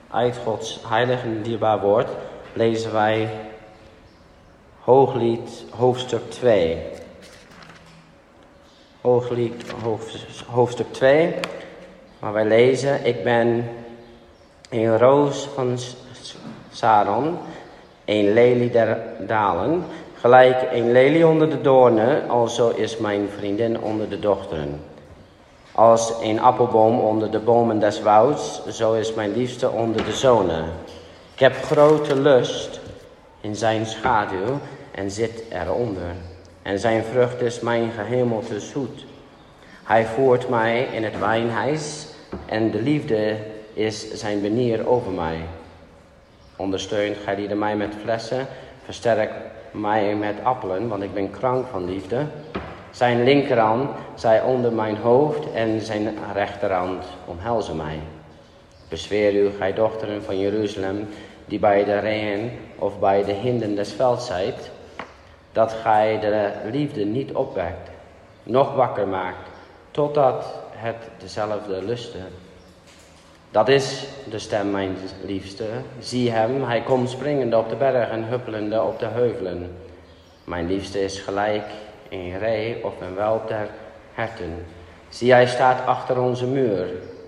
Uit Gods heilig en dierbaar woord lezen wij Hooglied hoofdstuk 2. Hooglied hoofdstuk 2, waar wij lezen: Ik ben een roos van Saron, een lelie der dalen, gelijk een lelie onder de doornen, alzo is mijn vriendin onder de dochteren. Als een appelboom onder de bomen des wouds, zo is mijn liefste onder de zonen. Ik heb grote lust in zijn schaduw en zit eronder. En zijn vrucht is mijn gehemelte zoet. Hij voert mij in het wijnhuis en de liefde is zijn banier over mij. Ondersteunt gij mij met flessen, versterk mij met appelen, want ik ben krank van liefde. Zijn linkerhand zij onder mijn hoofd en zijn rechterhand omhelzen mij. Bezweer u, gij dochteren van Jeruzalem, die bij de reeën of bij de hinden des velds zijt, dat gij de liefde niet opwekt, noch wakker maakt, totdat het dezelfde luste. Dat is de stem, mijn liefste. Zie hem, hij komt springende op de berg en huppelende op de heuvelen. Mijn liefste is gelijk een ree of een welp der herten. Zie, hij staat achter onze muur,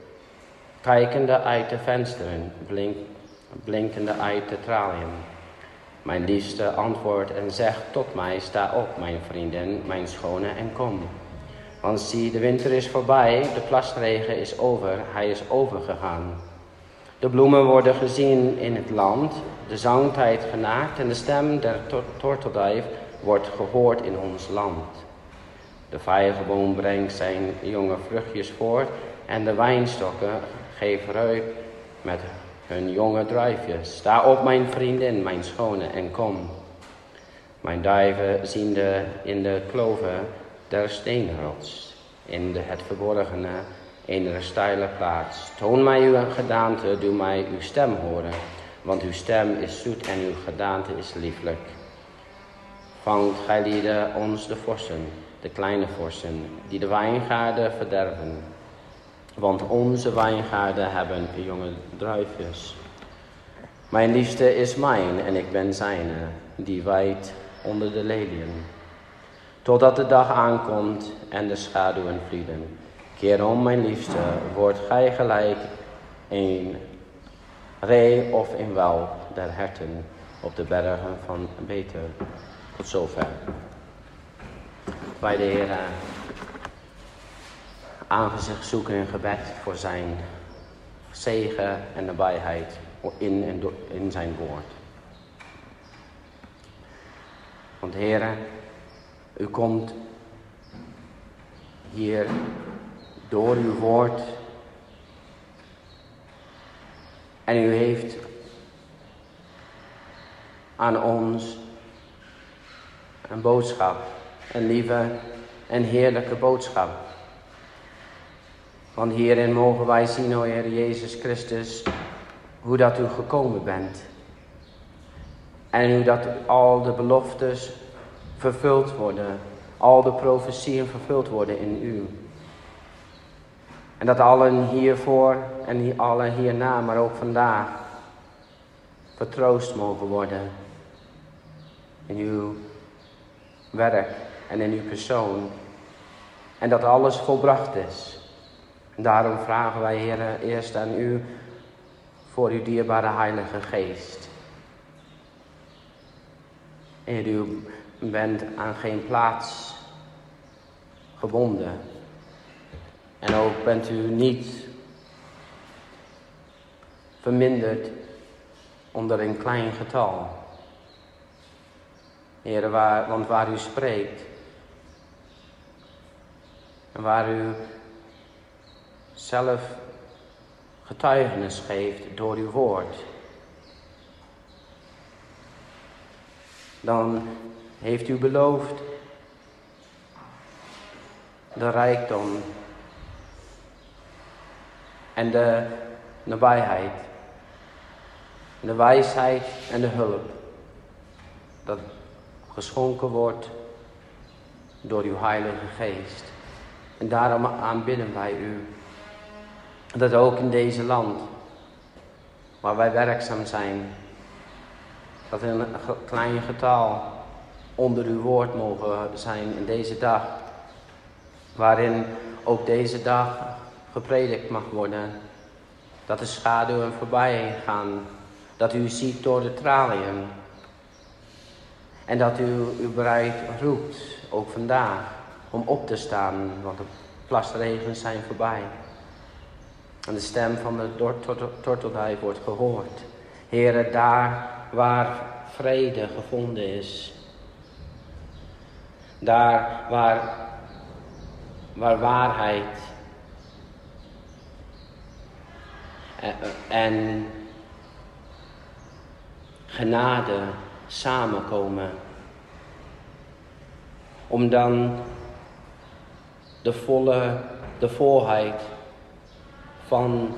kijkende uit de vensteren, blinkende uit de traliën. Mijn liefste antwoordt en zegt tot mij: sta op, mijn vriendin, mijn schone, en kom. Want zie, de winter is voorbij, de plasregen is over, hij is overgegaan. De bloemen worden gezien in het land, de zangtijd genaakt en de stem der tortelduif wordt gehoord in ons land. De vijgenboom brengt zijn jonge vruchtjes voort en de wijnstokken geven reuk met hun jonge druifjes. Sta op, mijn vriendin, mijn schone, en kom. Mijn duiven zien in de kloven der steenrots, in het verborgene eener steile plaats. Toon mij uw gedaante, doe mij uw stem horen, want uw stem is zoet en uw gedaante is lieflijk. Vangt gij lieden ons de vossen, de kleine vossen, die de wijngaarden verderven. Want onze wijngaarden hebben jonge druifjes. Mijn liefste is mijn en ik ben zijne, die wijdt onder de leliën. Totdat de dag aankomt en de schaduwen vlieden. Keer om, mijn liefste, wordt gij gelijk een ree of een welp der herten op de bergen van Beter. Tot zover. Wij de Heer aangezicht zoeken in gebed voor zijn zegen en nabijheid in zijn woord. Want Heer, u komt hier door uw woord en u heeft aan ons een boodschap, een lieve en heerlijke boodschap. Want hierin mogen wij zien, o Heer Jezus Christus, hoe dat u gekomen bent. En hoe dat al de beloftes vervuld worden, al de profetieën vervuld worden in u. En dat allen hiervoor en allen hierna, maar ook vandaag, vertroost mogen worden in uw werk en in uw persoon. En dat alles volbracht is. En daarom vragen wij, Heer, eerst aan u voor uw dierbare Heilige Geest. Heer, u bent aan geen plaats gebonden. En ook bent u niet verminderd onder een klein getal. Heer, want waar u spreekt en waar u zelf getuigenis geeft door uw woord, dan heeft u beloofd de rijkdom en de nabijheid, de wijsheid en de hulp, dat geschonken wordt door uw Heilige Geest. En daarom aanbidden wij u, dat ook in deze land waar wij werkzaam zijn. Dat we een klein getal onder uw woord mogen zijn in deze dag. Waarin ook deze dag gepredikt mag worden. Dat de schaduwen voorbij gaan. Dat u ziet door de traliën. En dat u uw bruid roept, ook vandaag, om op te staan. Want de plasregens zijn voorbij. En de stem van de torteldijk wordt gehoord. Heere, daar waar vrede gevonden is. Daar waar waarheid en genade samenkomen. Om dan de volheid van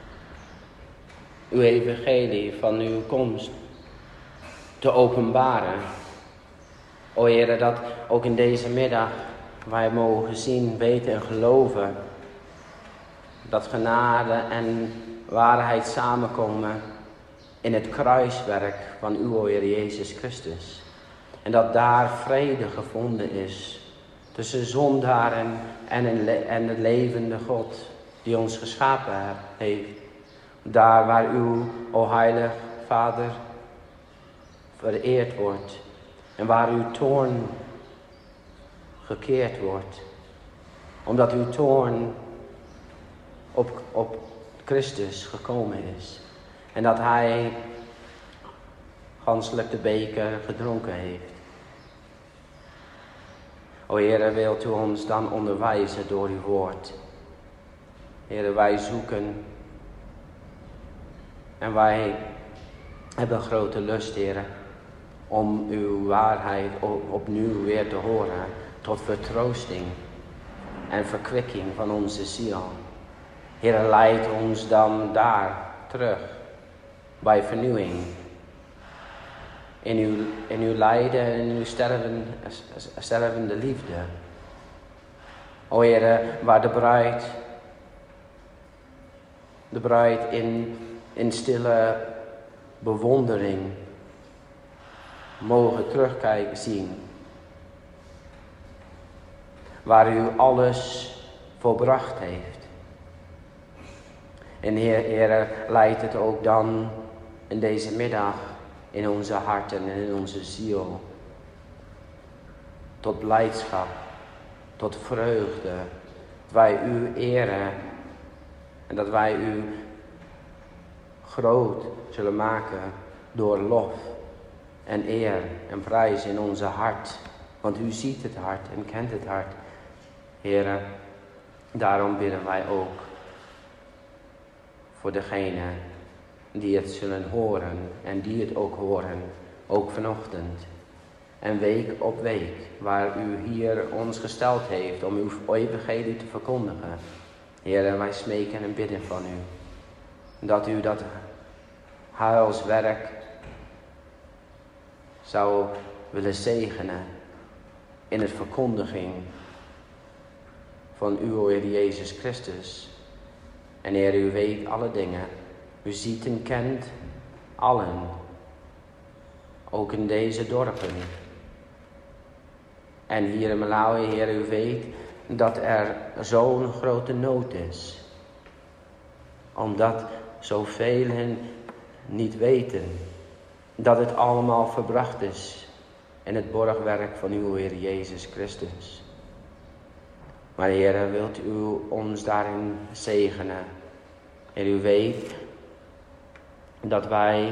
uw evangelie, van uw komst te openbaren. O Heere, dat ook in deze middag wij mogen zien, weten en geloven dat genade en waarheid samenkomen in het kruiswerk van uw Heer Jezus Christus. En dat daar vrede gevonden is tussen zondaren en de levende God die ons geschapen heeft. Daar waar uw, o heilig Vader, vereerd wordt. En waar uw toorn gekeerd wordt. Omdat uw toorn op Christus gekomen is. En dat hij ganselijk de beker gedronken heeft. O Heere, wilt u ons dan onderwijzen door uw woord. Heere, wij zoeken. En wij hebben grote lust, Heere, om uw waarheid opnieuw weer te horen. Tot vertroosting en verkwikking van onze ziel. Heere, leid ons dan daar terug bij vernieuwing. In uw lijden en in uw stervende liefde. O Heere, waar de bruid in stille bewondering mogen terugkijken, zien. Waar u alles volbracht heeft. En Heere, leidt het ook dan in deze middag in onze harten en in onze ziel. Tot blijdschap, tot vreugde. Dat wij u eren en dat wij u groot zullen maken door lof en eer en prijs in onze hart. Want u ziet het hart en kent het hart. Heere, daarom bidden wij ook voor degene die het zullen horen en die het ook horen, ook vanochtend. En week op week, waar u hier ons gesteld heeft om uw evangelie te verkondigen. Heere, wij smeken en bidden van u. Dat u dat heilswerk zou willen zegenen in het verkondiging van uw Heer Jezus Christus. En Heer, u weet alle dingen. U ziet en kent allen. Ook in deze dorpen. En hier in Malawi, Heer, u weet dat er zo'n grote nood is. Omdat zoveel niet weten dat het allemaal verbracht is in het borgwerk van uw Heer Jezus Christus. Maar Heer, wilt u ons daarin zegenen. En u weet dat wij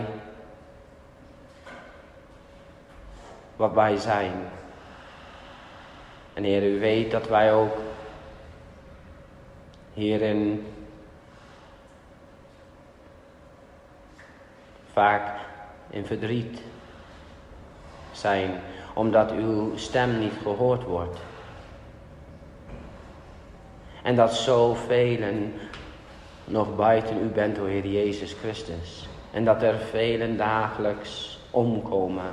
wat wij zijn. En Heer, u weet dat wij ook hierin vaak in verdriet zijn, omdat uw stem niet gehoord wordt. En dat zoveel nog buiten u bent, o Heer Jezus Christus. En dat er velen dagelijks omkomen.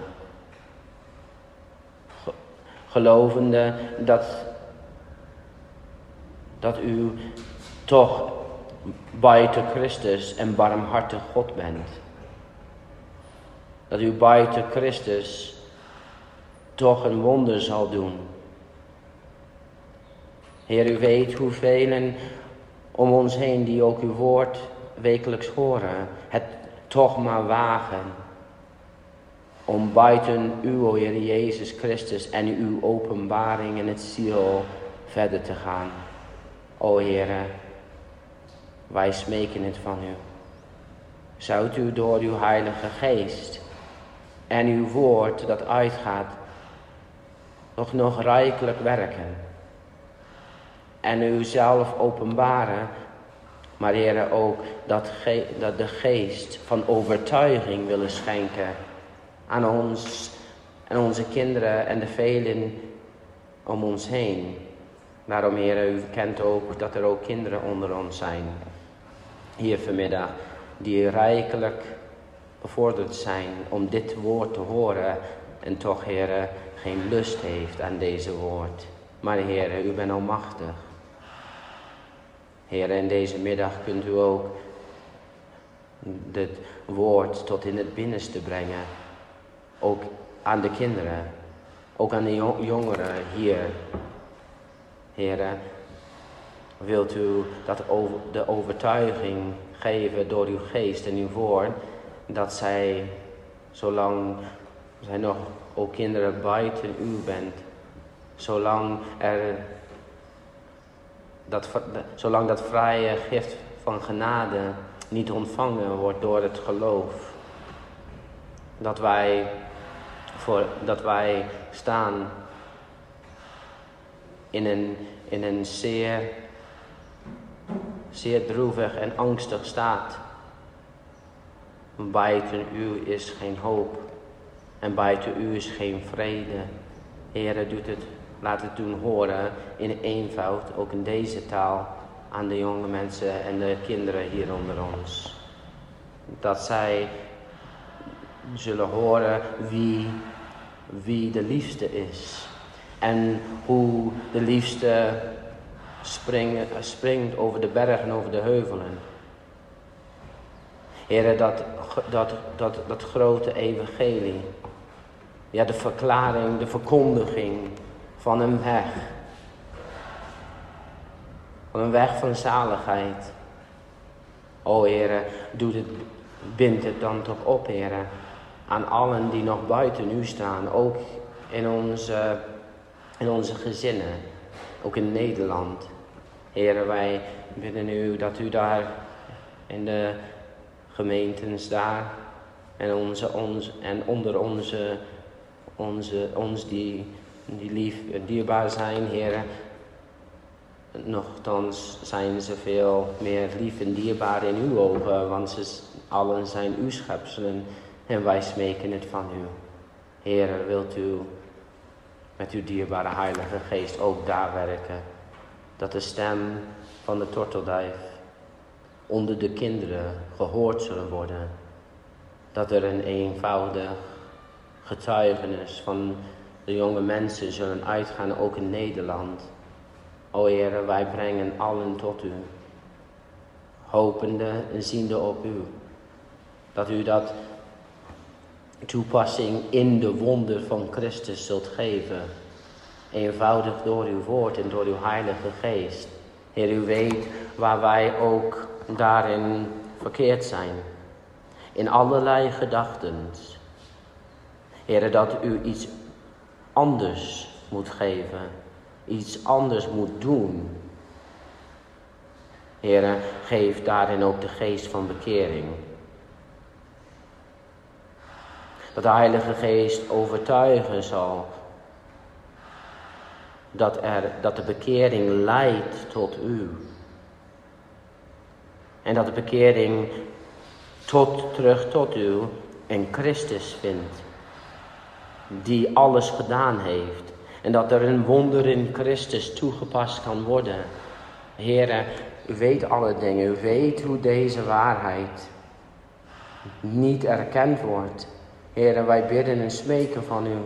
Gelovende dat u toch buiten Christus en barmhartig God bent. Dat u buiten Christus toch een wonder zal doen. Heer, u weet hoeveel om ons heen die ook uw woord wekelijks horen, het toch maar wagen om buiten u, o Heer Jezus Christus, en uw openbaring in het ziel verder te gaan. O Heer, wij smeken het van u. Zou u door uw Heilige Geest en uw woord dat uitgaat nog rijkelijk werken. En u zelf openbaren, maar Heer ook dat de geest van overtuiging willen schenken aan ons en onze kinderen en de velen om ons heen. Daarom Heer, u kent ook dat er ook kinderen onder ons zijn hier vanmiddag die rijkelijk bevorderd zijn om dit woord te horen en toch Heer geen lust heeft aan deze woord. Maar Heer, u bent almachtig. Heer, in deze middag kunt u ook dit woord tot in het binnenste brengen. Ook aan de kinderen, ook aan de jongeren hier. Heer, wilt u de overtuiging geven door uw geest en uw woord, dat zij, zolang zij nog ook kinderen buiten u bent, zolang dat vrije gift van genade niet ontvangen wordt door het geloof, dat wij staan in een zeer droevig en angstig staat. Buiten u is geen hoop en buiten u is geen vrede. Heere, laat het doen horen in eenvoud, ook in deze taal, aan de jonge mensen en de kinderen hier onder ons. Dat zij zullen horen wie de liefste is. En hoe de liefste springt over de bergen, over de heuvelen. Heere, dat grote evangelie. Ja, de verklaring, de verkondiging van een weg. Van een weg van zaligheid. O Heere, bind het dan toch op, Heere. Aan allen die nog buiten u staan. Ook in onze gezinnen. Ook in Nederland. Heere, wij bidden u dat u daar in de gemeentes daar. En onder ons die lief en dierbaar zijn, Heere. Nochtans zijn ze veel meer lief en dierbaar in uw ogen, want ze allen zijn uw schepselen en wij smeken het van u. Heere, wilt u met uw dierbare Heilige Geest ook daar werken, dat de stem van de tortelduif onder de kinderen gehoord zullen worden, dat er een eenvoudig getuigenis van de jonge mensen zullen uitgaan, ook in Nederland. O Heere, wij brengen allen tot u, hopende en ziende op u, dat u dat toepassing in de wonder van Christus zult geven, eenvoudig door uw woord en door uw Heilige Geest. Heer, u weet waar wij ook daarin verkeerd zijn, in allerlei gedachten. Heer, dat u iets anders moet geven, iets anders moet doen. Heer, geef daarin ook de geest van bekering. Dat de Heilige Geest overtuigen zal dat de bekering leidt tot u. En dat de bekering terug tot u in Christus vindt, die alles gedaan heeft. En dat er een wonder in Christus toegepast kan worden. Heere, u weet alle dingen. U weet hoe deze waarheid niet erkend wordt. Heere, wij bidden en smeken van u.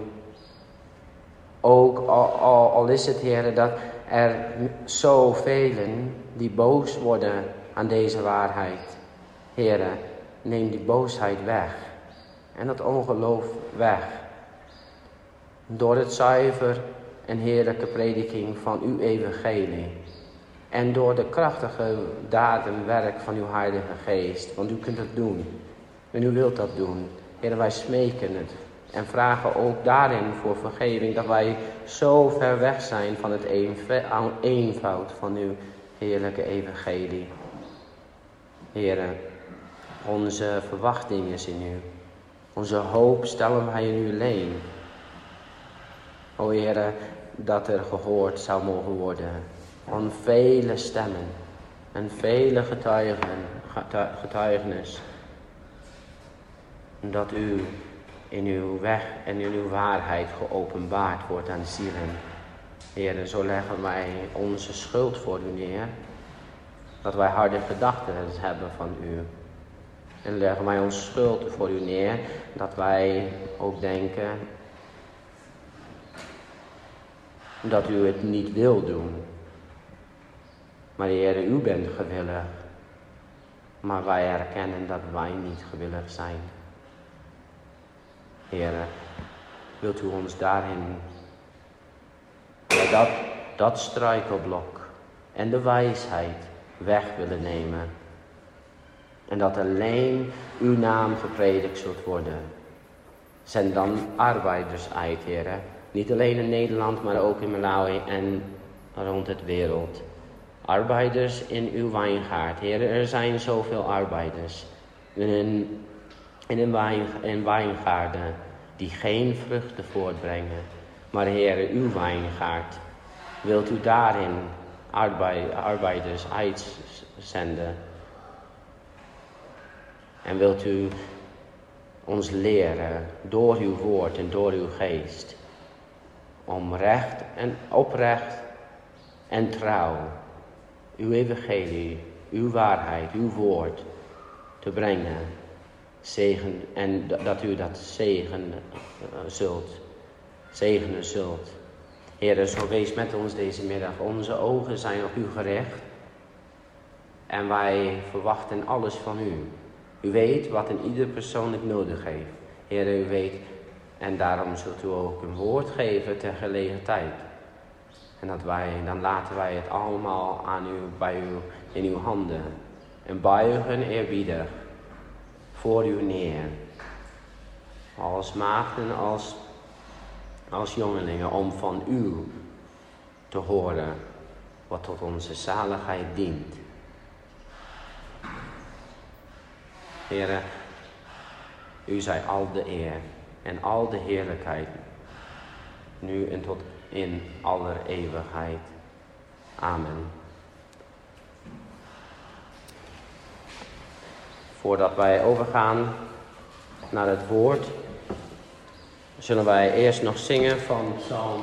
Ook al is het, Heere, dat er zoveel die boos worden aan deze waarheid. Heere, neem die boosheid weg en dat ongeloof weg. Door het zuiver en heerlijke prediking van uw evangelie. En door de krachtige dadenwerk van uw Heilige Geest. Want u kunt het doen. En u wilt dat doen. Heere, wij smeken het. En vragen ook daarin voor vergeving. Dat wij zo ver weg zijn van het eenvoud van uw heerlijke evangelie. Heere, onze verwachting is in u. Onze hoop stellen wij in uw leen. O Heere, dat er gehoord zou mogen worden van vele stemmen en vele getuigenis. Dat u in uw weg en in uw waarheid geopenbaard wordt aan de zielen. Heere, zo leggen wij onze schuld voor u neer. Dat wij harde gedachten hebben van u. En leggen wij onze schuld voor u neer. Dat wij ook denken dat u het niet wil doen. Maar Heere, u bent gewillig. Maar wij erkennen dat wij niet gewillig zijn. Heere, wilt u ons daarin, dat struikelblok en de wijsheid weg willen nemen. En dat alleen uw naam gepredikt zult worden. Zend dan arbeiders uit, Heere. Niet alleen in Nederland, maar ook in Malawi en rond het wereld. Arbeiders in uw wijngaard. Heere, er zijn zoveel arbeiders in wijngaarden die geen vruchten voortbrengen. Maar Heere, uw wijngaard, wilt u daarin arbeiders uitzenden? En wilt u ons leren door uw woord en door uw geest om recht en oprecht en trouw uw evangelie, uw waarheid, uw woord te brengen. Zegen, en dat u dat zegenen zult. Heere, zo wees met ons deze middag. Onze ogen zijn op u gericht. En wij verwachten alles van u. U weet wat een ieder persoonlijk nodig heeft. Heere, u weet. En daarom zult u ook een woord geven ter gelegen tijd. En dan laten wij het allemaal bij u in uw handen. En buigen eerbiedig voor u neer. Als maagden, als jongelingen, om van u te horen wat tot onze zaligheid dient. Heere, u zij al de eer en al de heerlijkheid, nu en tot in aller eeuwigheid. Amen. Voordat wij overgaan naar het woord, zullen wij eerst nog zingen van Psalm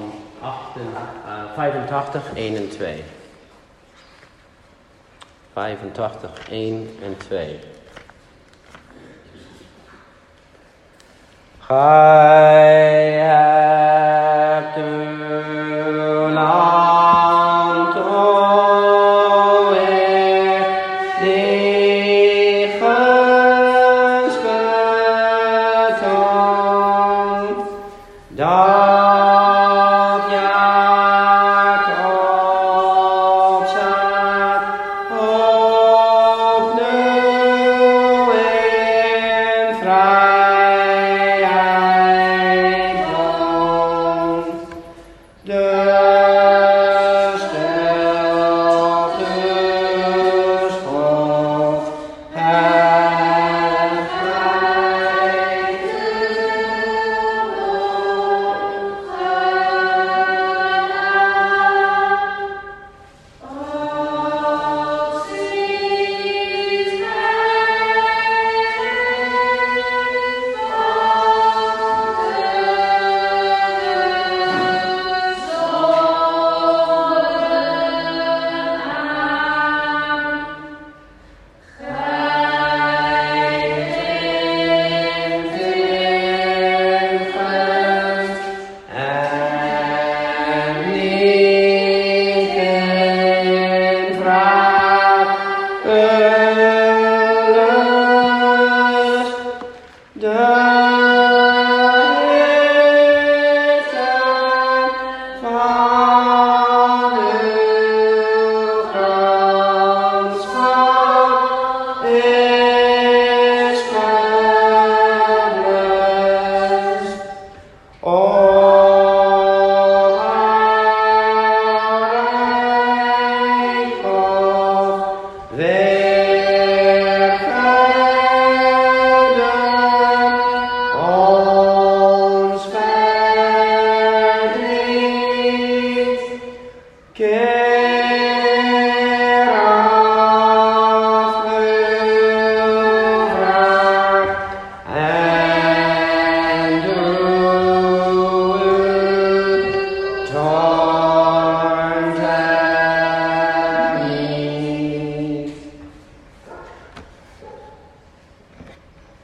85, 1 en 2. 85, 1 en 2. Gij hebt uw land, o Heer, die gunst betoont, dat Jacob zat opnieuw in vrijheid.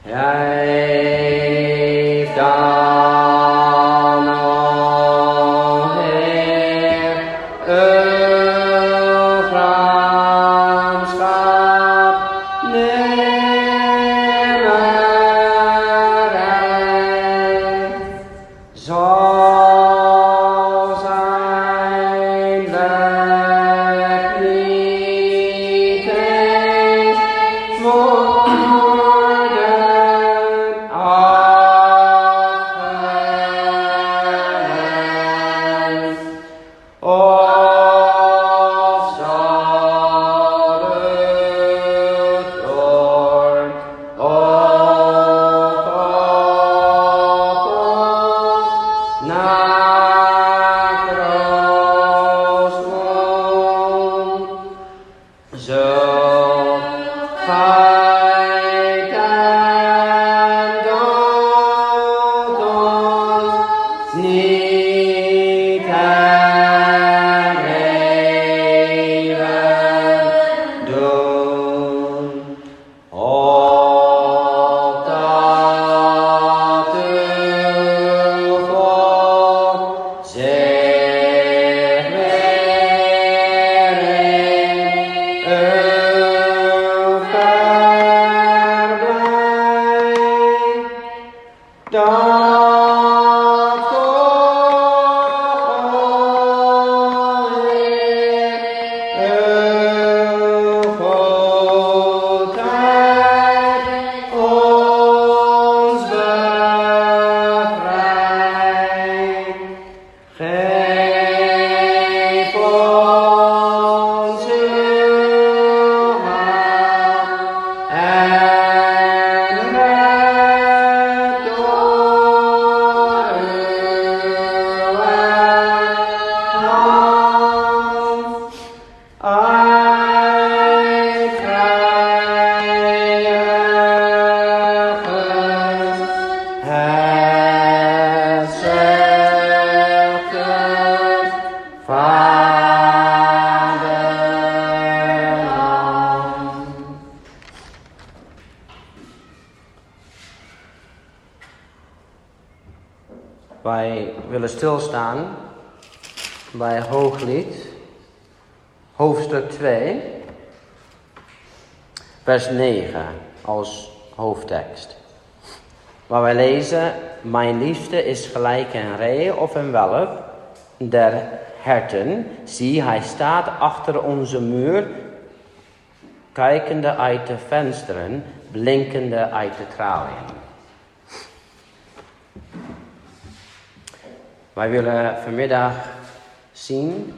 Geef dan, o Heer, uw gramschap nimmerheid. Zal zijn werk niet eens worden afgeleid. Of zal het door ook op ons nakroost komt, zult gij ten dood ons niet hergeven doen. Opdat uw volk zich weer in uw verblijf, dat toch, o Heer, uw goedheid ons bevrijdt. Geef ons uw hand en red door uw hand. Uit vrijheid het zuchtig vaderland. Wij willen stilstaan bij Hooglied, hoofdstuk 2, vers 9 als hoofdtekst. Waar wij lezen: mijn liefste is gelijk een ree of een welp der herten. Zie, hij staat achter onze muur, kijkende uit de vensteren, blinkende uit de traliën. Wij willen vanmiddag zien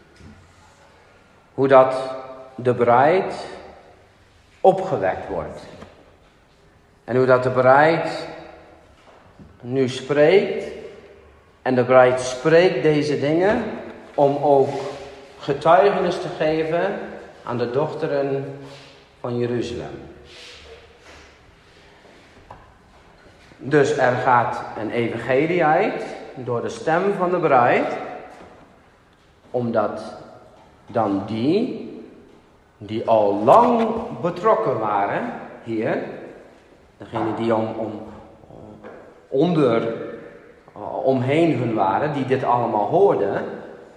hoe dat de bruid opgewekt wordt. En hoe dat de bruid nu spreekt. En de bruid spreekt deze dingen om ook getuigenis te geven aan de dochteren van Jeruzalem. Dus er gaat een evangelie uit door de stem van de bruid, omdat dan die al lang betrokken waren hier, degene die omheen hun waren, die dit allemaal hoorden,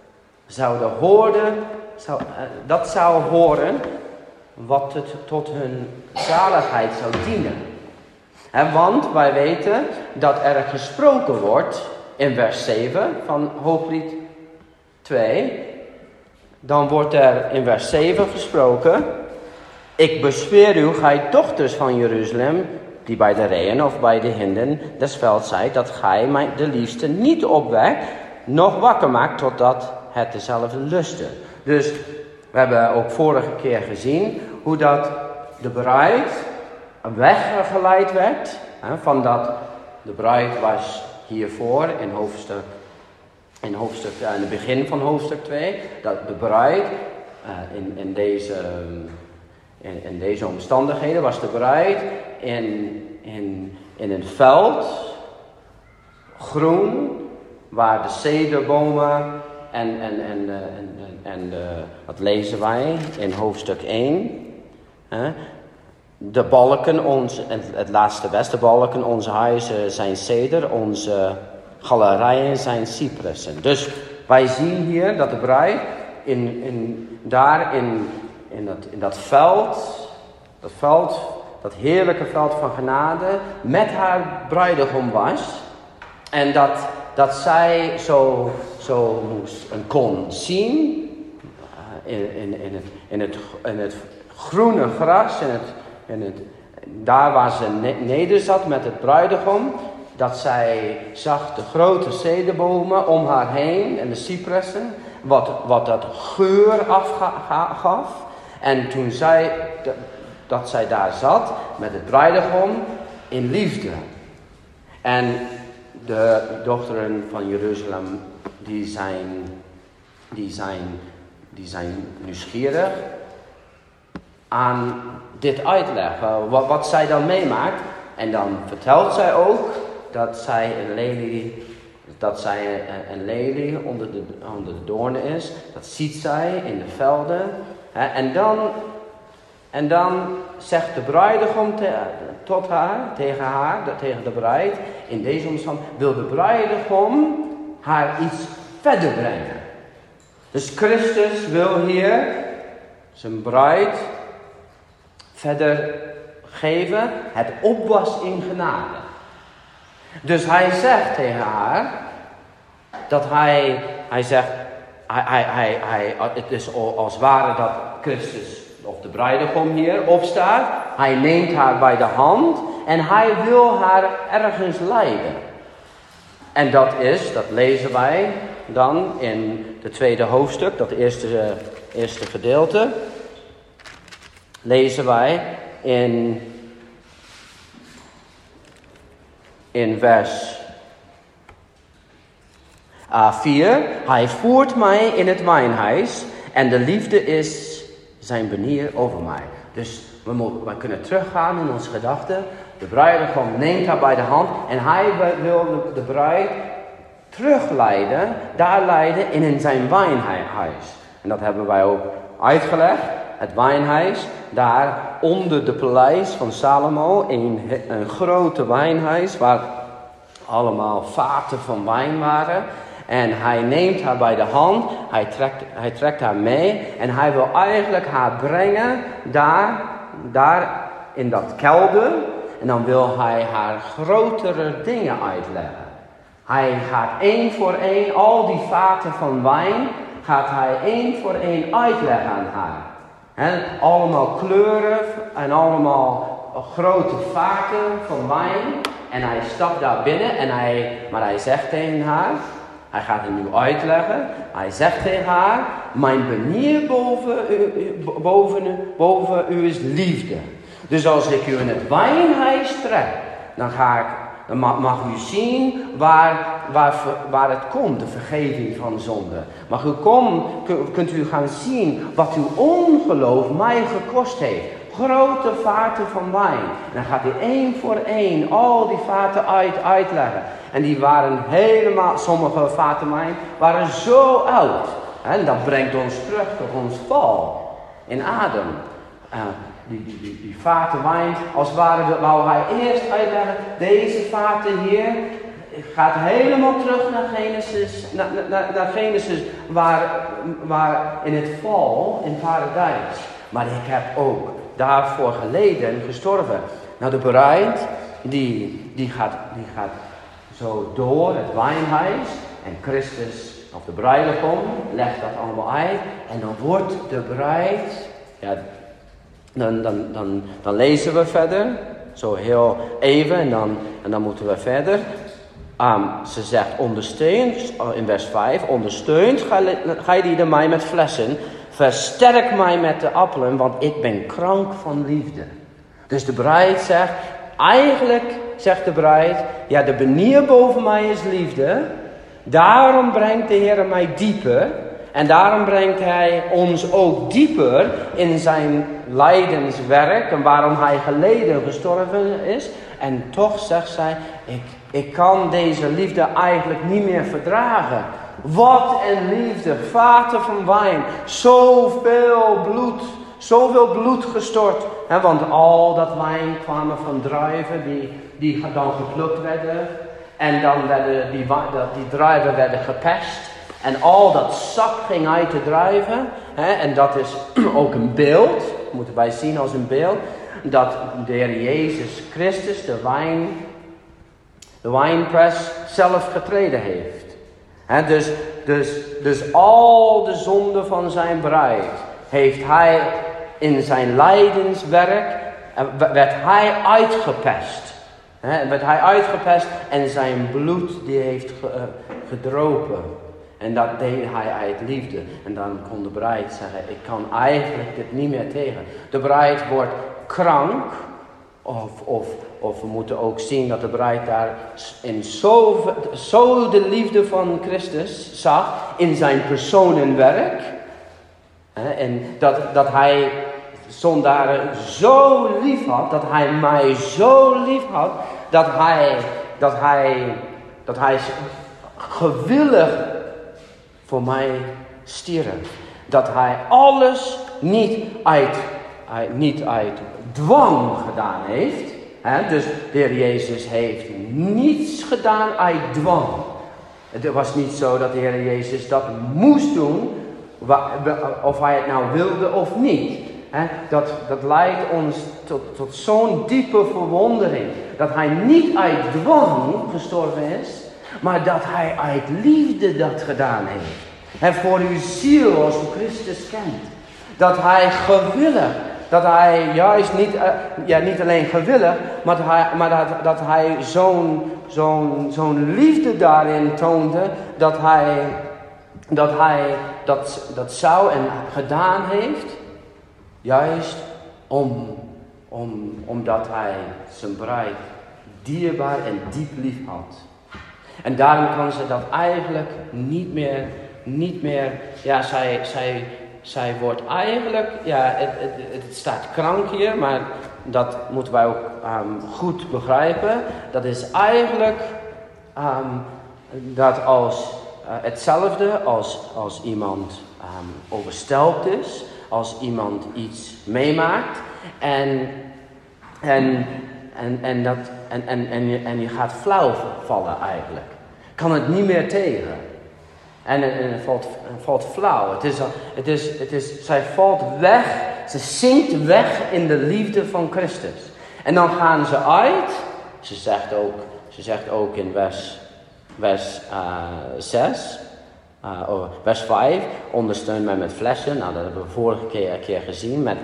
dat zou horen wat het tot hun zaligheid zou dienen. Want wij weten dat er gesproken wordt in vers 7 van Hooglied 2. Dan wordt er in vers 7 gesproken: ik bezweer u, gij dochters van Jeruzalem, die bij de reeën of bij de hinden des velds zijt, dat gij mij de liefste niet opwekt, nog wakker maakt totdat het dezelfde lusten. Dus we hebben ook vorige keer gezien hoe dat de bruid weggeleid werd. Van dat de bruid was hiervoor in het begin van hoofdstuk 2, dat de bruid in deze omstandigheden was de bruid in een veld, groen, waar de cederbomen en wat lezen wij in hoofdstuk 1? De balken, het laatste beste balken, onze huizen zijn ceder, onze galerijen zijn cypressen. Dus wij zien hier dat de bruid in dat veld, dat heerlijke veld van genade, met haar bruidegom was. En dat zij zo kon zien in het groene gras, daar waar ze nederzat met het bruidegom, dat zij zag de grote cederbomen om haar heen en de cypressen, wat dat geur afgaf. En toen dat zij daar zat met het bruidegom in liefde. En de dochteren van Jeruzalem, die zijn nieuwsgierig aan dit uitleggen, wat zij dan meemaakt. En dan vertelt zij ook dat zij een lelie onder de doornen is. Dat ziet zij in de velden. En dan zegt de bruidegom tegen de bruid, in deze omstandigheid, wil de bruidegom haar iets verder brengen. Dus Christus wil hier zijn bruid verder geven, het opwas in genade. Dus hij zegt tegen haar, dat hij zegt, het is als het ware dat Christus, of de bruidegom hier, opstaat. Hij neemt haar bij de hand en hij wil haar ergens leiden. En dat lezen wij dan in het tweede hoofdstuk, dat eerste gedeelte. Lezen wij in vers 4. Hij voert mij in het wijnhuis en de liefde is zijn benier over mij. Dus we kunnen teruggaan in onze gedachten. De bruidegom neemt haar bij de hand en hij wil de bruid terugleiden, daar leiden in zijn wijnhuis. En dat hebben wij ook uitgelegd. Het wijnhuis, daar onder de paleis van Salomo, een grote wijnhuis waar allemaal vaten van wijn waren. En hij neemt haar bij de hand, hij trekt haar mee en hij wil eigenlijk haar brengen daar in dat kelder. En dan wil hij haar grotere dingen uitleggen. Hij gaat één voor één, al die vaten van wijn, gaat hij één voor één uitleggen aan haar. En allemaal kleuren en allemaal grote vaten van wijn. En hij stapt daar binnen maar hij zegt tegen haar, hij gaat het nu uitleggen. Hij zegt tegen haar, mijn benier boven u is liefde. Dus als ik u in het wijnhuis trek, dan mag u zien waar het komt, de vergeving van zonde. Kunt u gaan zien wat uw ongeloof mij gekost heeft. Grote vaten van wijn. En dan gaat hij één voor één al die vaten uitleggen. En die waren helemaal, sommige vaten wijn waren zo oud. En dat brengt ons terug tot ons val in Adam. Die vaten wijn, als het ware wou hij eerst uitleggen, deze vaten hier, gaat helemaal terug naar Genesis, waar in het val, in het paradijs. Maar ik heb ook daarvoor geleden en gestorven. Nou, de bruid, die gaat zo door het wijnhuis en Christus, of de bruidegom, legt dat allemaal uit. En dan wordt de bruid, ja, dan lezen we verder, zo heel even en dan moeten we verder. Ze zegt ondersteun, in vers 5, ondersteunt gij die mij met flessen, versterk mij met de appelen, want ik ben krank van liefde. Dus de bruid zegt, eigenlijk zegt de bruid, ja, de benier boven mij is liefde, daarom brengt de Heer mij dieper. En daarom brengt hij ons ook dieper in zijn lijdenswerk en waarom hij geleden gestorven is. En toch zegt zij, ik kan deze liefde eigenlijk niet meer verdragen. Wat een liefde, vaten van wijn, zoveel bloed, zoveel bloed gestort. Want al dat wijn kwamen van druiven die dan geplukt werden. En dan werden die druiven werden gepest. En al dat sap ging uit de druiven. En dat is ook een beeld, moeten wij zien als een beeld. Dat de Heer Jezus Christus de wijnpres zelf getreden heeft. Dus al de zonden van zijn bruid heeft hij in zijn lijdenswerk, werd hij uitgepest. Werd hij uitgepest en zijn bloed die heeft gedropen. En dat deed hij uit liefde. En dan kon de bruid zeggen, ik kan eigenlijk dit niet meer tegen. De bruid wordt krank. Of we moeten ook zien dat de bruid daar in zo de liefde van Christus zag in zijn persoonenwerk. En dat hij zondaren zo lief had, dat hij mij zo lief had, dat hij gewillig voor mij stierf. Dat hij alles niet uit dwang gedaan heeft. Dus de Heer Jezus heeft niets gedaan uit dwang. Het was niet zo dat de Heer Jezus dat moest doen, of hij het nou wilde of niet. Dat leidt ons tot zo'n diepe verwondering. Dat hij niet uit dwang gestorven is, maar dat hij uit liefde dat gedaan heeft. En voor uw ziel als u Christus kent. Dat hij gewillig, dat hij juist niet alleen gewillig, maar dat hij zo'n liefde daarin toonde, dat hij dat zou en gedaan heeft, juist omdat hij zijn bruid dierbaar en diep lief had. En daarom kan ze dat eigenlijk niet meer, zij wordt eigenlijk, het staat krank hier, maar dat moeten wij ook goed begrijpen. Dat is eigenlijk dat als hetzelfde als iemand overstelpt is, als iemand iets meemaakt en je gaat flauw vallen eigenlijk. Kan het niet meer tegen. En het valt flauw. Zij valt weg. Ze zinkt weg in de liefde van Christus. En dan gaan ze uit. Ze zegt ook in vers 6. Vers 5. Ondersteun mij met flessen. Nou, dat hebben we vorige keer gezien. Met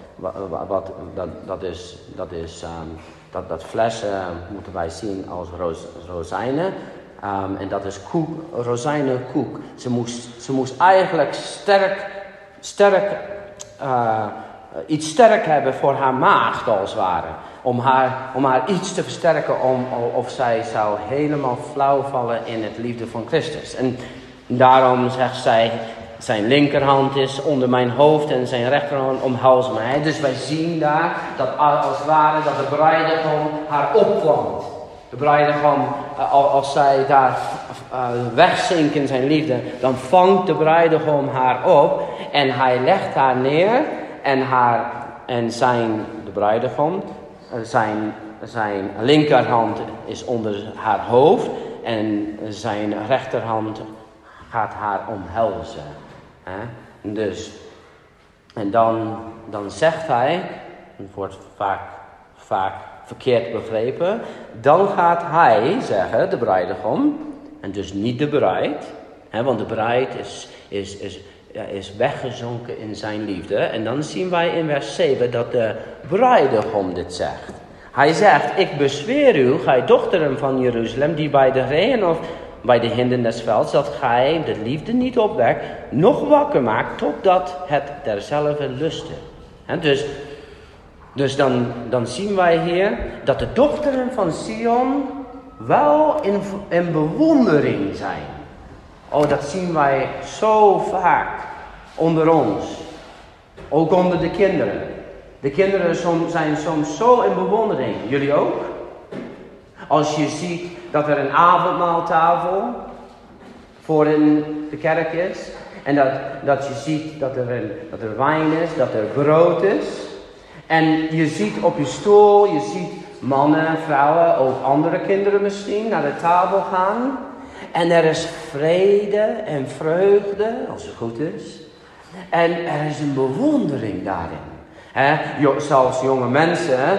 dat flessen moeten wij zien als rozijnen. En dat is rozijnenkoek. Ze moest eigenlijk iets sterk hebben voor haar maag, als het ware. Om haar iets te versterken, of zij zou helemaal flauw vallen in het liefde van Christus. En daarom zegt zij, zijn linkerhand is onder mijn hoofd en zijn rechterhand omhelst mij. Dus wij zien daar dat als het ware dat de bruidegom haar opplant. De bruidegom, als zij daar wegzinkt in zijn liefde, dan vangt de bruidegom haar op en hij legt haar neer de bruidegom, zijn linkerhand is onder haar hoofd en zijn rechterhand gaat haar omhelzen. Dus, en dan zegt hij, het wordt vaak verkeerd begrepen, dan gaat hij zeggen, de bruidegom, en dus niet de bruid, want de bruid is weggezonken in zijn liefde. En dan zien wij in vers 7 dat de bruidegom dit zegt. Hij zegt, ik bezweer u, gij dochteren van Jeruzalem, die bij de regen of bij de hinden des velds, dat gij de liefde niet opwekt, nog wakker maakt, totdat het derzelfde lustte. Dus dan zien wij hier dat de dochteren van Sion wel in bewondering zijn. Oh, dat zien wij zo vaak onder ons. Ook onder de kinderen. De kinderen zijn soms zo in bewondering. Jullie ook? Als je ziet dat er een avondmaaltafel voor in de kerk is. En dat je ziet dat er wijn is, dat er brood is. En je ziet op je stoel, je ziet mannen, vrouwen, ook andere kinderen misschien, naar de tafel gaan. En er is vrede en vreugde, als het goed is. En er is een bewondering daarin. Zelfs jonge mensen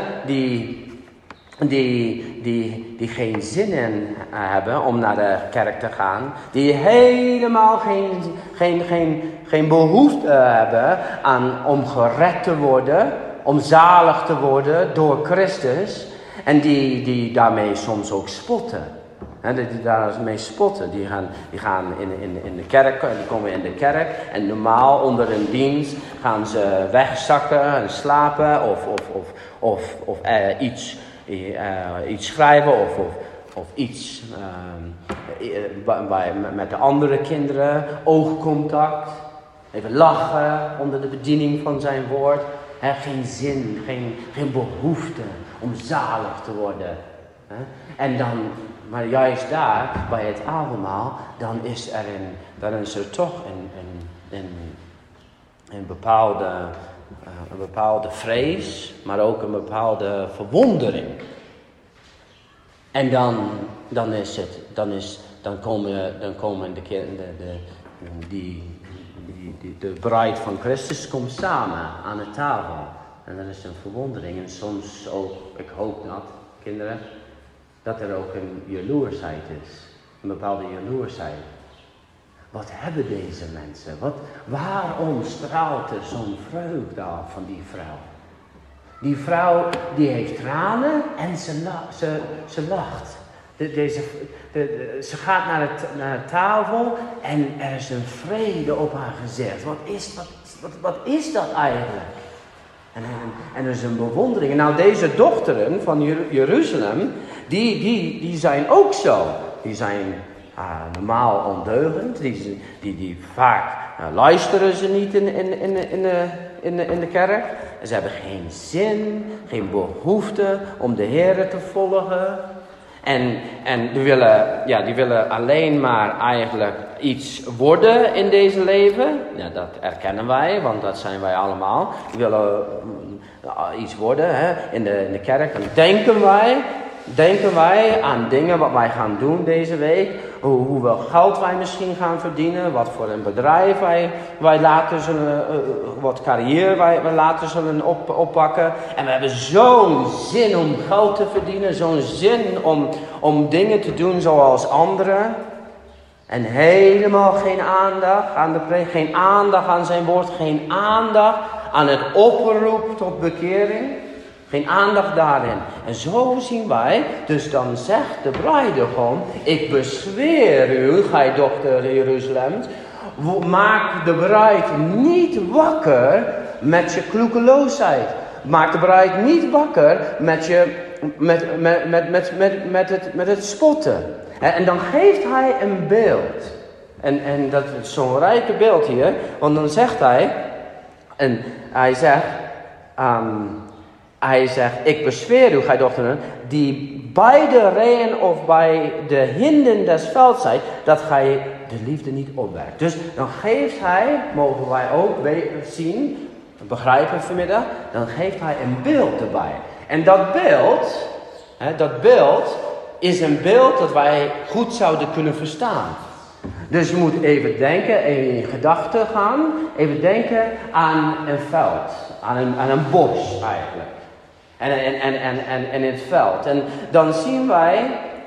die geen zin in hebben om naar de kerk te gaan. Die helemaal geen behoefte hebben om gered te worden. Om zalig te worden door Christus. En die daarmee soms ook spotten. Die daarmee spotten. Die gaan in de kerk, die komen in de kerk. En normaal onder hun dienst gaan ze wegzakken en slapen. Of iets schrijven. Of iets met de andere kinderen. Oogcontact. Even lachen onder de bediening van zijn woord. Geen zin, geen behoefte om zalig te worden. Maar juist daar, bij het avondmaal, dan is er toch een bepaalde vrees, maar ook een bepaalde verwondering. En dan komen de bruid van Christus komt samen aan de tafel. En dat is een verwondering. En soms ook, ik hoop dat, kinderen, dat er ook een jaloersheid is. Een bepaalde jaloersheid. Wat hebben deze mensen? Waarom straalt er zo'n vreugde af van die vrouw? Die vrouw die heeft tranen en ze lacht. Ze gaat naar de tafel en er is een vrede op haar gezicht. Wat is dat eigenlijk? En er is een bewondering. En nou, deze dochteren van Jeruzalem, die zijn ook zo. Die zijn normaal ondeugend. Die vaak luisteren ze niet in de kerk. Ze hebben geen zin, geen behoefte om de Heer te volgen. En die willen alleen maar eigenlijk iets worden in deze leven. Ja, dat erkennen wij, want dat zijn wij allemaal. Die willen iets worden in de kerk. Dan denken wij aan dingen wat wij gaan doen deze week. Hoeveel geld wij misschien gaan verdienen. Wat voor een bedrijf wij later zullen, wat carrière wij later zullen oppakken. En we hebben zo'n zin om geld te verdienen. Zo'n zin om dingen te doen zoals anderen. En helemaal geen aandacht aan de preek. Geen aandacht aan zijn woord. Geen aandacht aan het oproep tot bekering. Geen aandacht daarin. En zo zien wij, dus dan zegt de bruidegom, ik bezweer u, gij dochter Jeruzalem, maak de bruid niet wakker met je kloekeloosheid. Maak de bruid niet wakker met het spotten. En dan geeft hij een beeld. En dat is zo'n rijke beeld hier, want dan zegt hij, en hij zegt, ik bezweer u, gij dochteren, die bij de reeën of bij de hinden des velds zijt, dat gij de liefde niet opwerkt. Dus dan geeft hij, mogen wij ook zien, begrijpen vanmiddag, dan geeft hij een beeld erbij. En dat beeld is een beeld dat wij goed zouden kunnen verstaan. Dus je moet even denken, even in gedachten gaan, even denken aan een veld, aan een bos eigenlijk. En in het veld. En dan zien wij,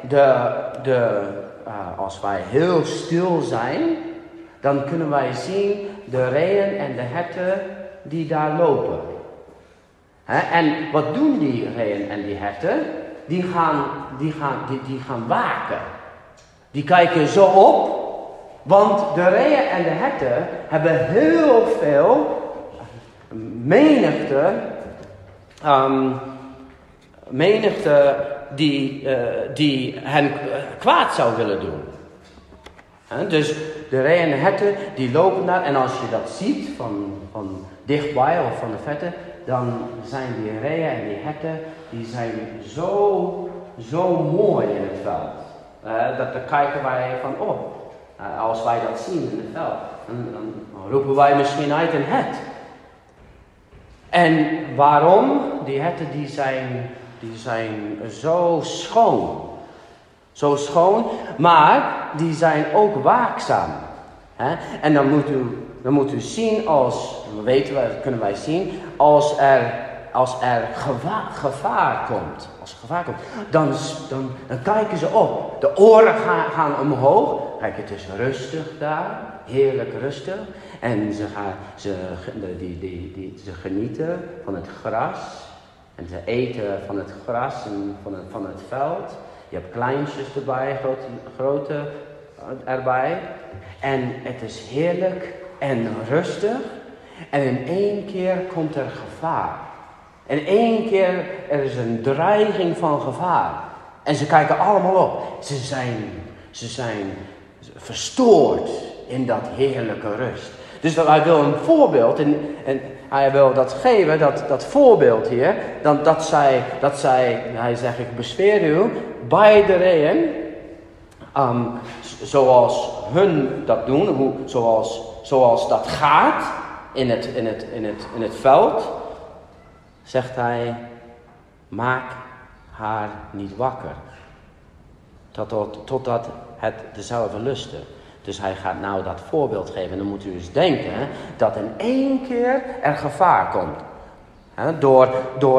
als wij heel stil zijn, dan kunnen wij zien de reeën en de herten die daar lopen. En wat doen die reeën en die herten? Die gaan waken. Die kijken zo op, want de reeën en de herten hebben heel veel menigte die hen kwaad zou willen doen. Dus de reeën en de herten die lopen daar. En als je dat ziet van dichtbij of van de verte, dan zijn die reeën en die herten, die zijn zo mooi in het veld. Dat daar kijken wij van op. Als wij dat zien in het veld. dan roepen wij misschien uit een het. En waarom? Die herten die zijn zo schoon. Zo schoon, maar die zijn ook waakzaam. En dan moet u zien kunnen wij zien, als er gevaar komt. Als er gevaar komt, dan kijken ze op. De oren gaan omhoog. Kijk, het is rustig daar. Heerlijk rustig. En ze genieten van het gras. En ze eten van het gras en van het veld. Je hebt kleintjes erbij, grote erbij. En het is heerlijk en rustig. En in één keer komt er gevaar. In één keer er is een dreiging van gevaar. En ze kijken allemaal op. Ze zijn verstoord in dat heerlijke rust. Dus hij wil een voorbeeld en hij wil dat geven, dat voorbeeld hier. Hij zegt, ik bezweer u, beide reeën, zoals hun dat doen, zoals dat gaat in het veld, zegt hij, maak haar niet wakker. Totdat het dezelfde lusten. Dus hij gaat nou dat voorbeeld geven. En dan moet u eens denken dat in één keer er gevaar komt. Door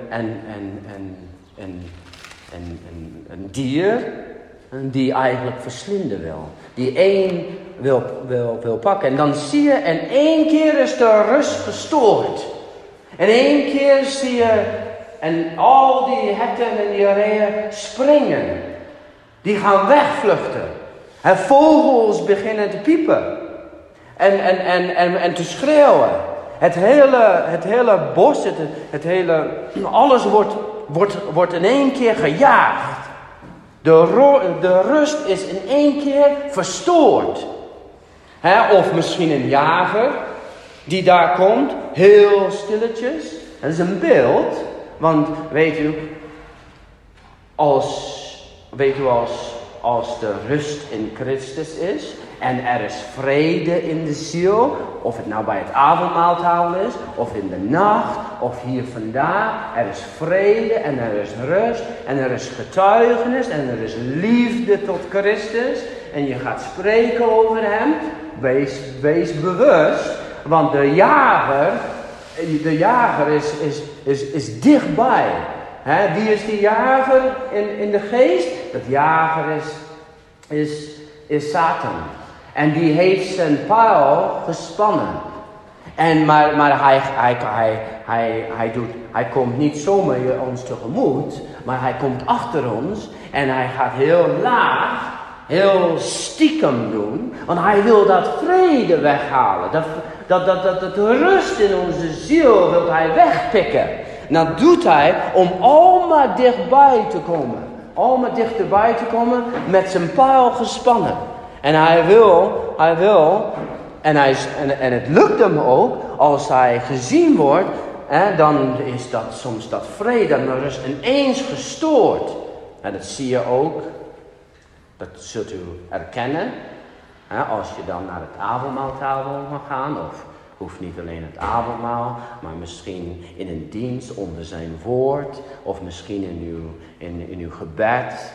een dier die eigenlijk verslinden wil. Die één wil pakken. En dan zie je in één keer is de rust gestoord. In één keer zie je en al die herten en die reeën springen. Die gaan wegvluchten. En vogels beginnen te piepen. En te schreeuwen. Het hele bos, alles wordt in één keer gejaagd. De rust is in één keer verstoord. Of misschien een jager die daar komt, heel stilletjes. Dat is een beeld, want weet u, als de rust in Christus is en er is vrede in de ziel, of het nou bij het avondmaaltafel is, of in de nacht, of hier vandaag, er is vrede en er is rust en er is getuigenis en er is liefde tot Christus en je gaat spreken over hem, wees bewust, want de jager is dichtbij. Wie is die jager in de geest? Dat jager is Satan. En die heeft zijn pijl gespannen. Maar hij komt niet zomaar ons tegemoet. Maar hij komt achter ons. En hij gaat heel laag, heel stiekem doen. Want hij wil dat vrede weghalen. Dat rust in onze ziel wil hij wegpikken. En dat doet hij om allemaal dichtbij te komen. Allemaal dichterbij te komen met zijn pijl gespannen. En hij wil, en het lukt hem ook, als hij gezien wordt, dan is dat soms dat vrede en de rust ineens gestoord. En dat zie je ook, dat zult u erkennen, als je dan naar het avondmaaltafel mag gaan, of hoeft niet alleen het avondmaal, maar misschien in een dienst onder zijn woord, of misschien in uw gebed.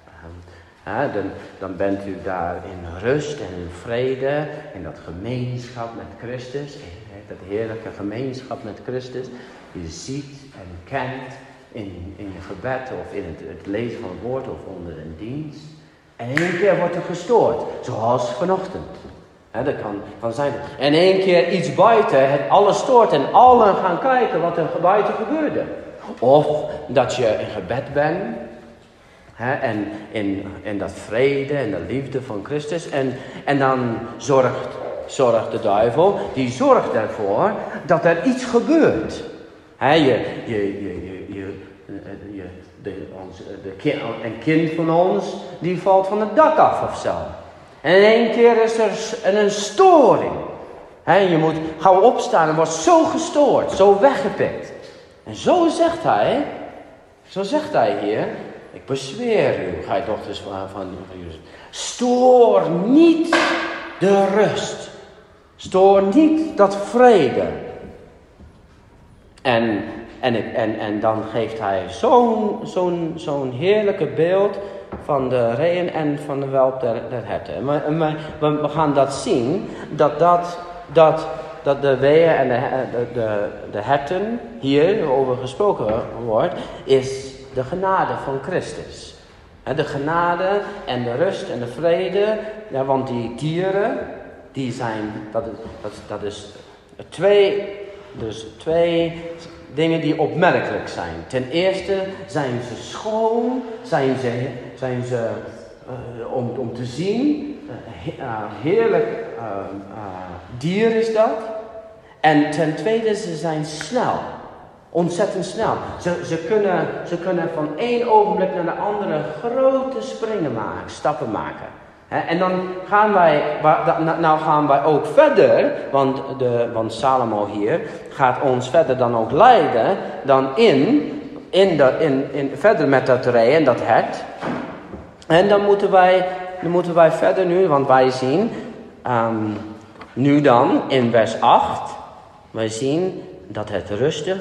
Dan bent u daar in rust en in vrede, in dat gemeenschap met Christus, dat heerlijke gemeenschap met Christus. Je ziet en kent in je gebed of in het lezen van het woord of onder een dienst. En in één keer wordt er gestoord, zoals vanochtend. Dat kan zijn. En één keer iets buiten, het alles stoort en allen gaan kijken wat er buiten gebeurde. Of dat je in gebed bent. En in dat vrede en de liefde van Christus. En dan zorgt de duivel, die zorgt ervoor dat er iets gebeurt. Een kind van ons, die valt van het dak af of zo. En in één keer is er een storing. Je moet gauw opstaan en wordt zo gestoord, zo weggepikt. En zo zegt hij hier, ik bezweer u, gij dochters van Judas, stoor niet de rust Stoor niet dat vrede. En dan geeft hij zo'n heerlijke beeld van de reeën en van de welp der herten. We gaan dat zien, dat de weeën en de herten hier over gesproken wordt, is de genade van Christus. De genade en de rust en de vrede, ja, want die dieren, die zijn, dat is twee dingen die opmerkelijk zijn. Ten eerste zijn ze schoon, zijn ze om te zien, heerlijk dier is dat. En ten tweede, ze zijn snel, ontzettend snel. Ze kunnen van één ogenblik naar de andere grote stappen maken. En dan gaan wij ook verder, want Salomo hier gaat ons verder dan ook leiden, dan verder met dat ree en dat hert. En dan moeten wij verder nu, want wij zien nu dan in vers 8, wij zien dat het rustig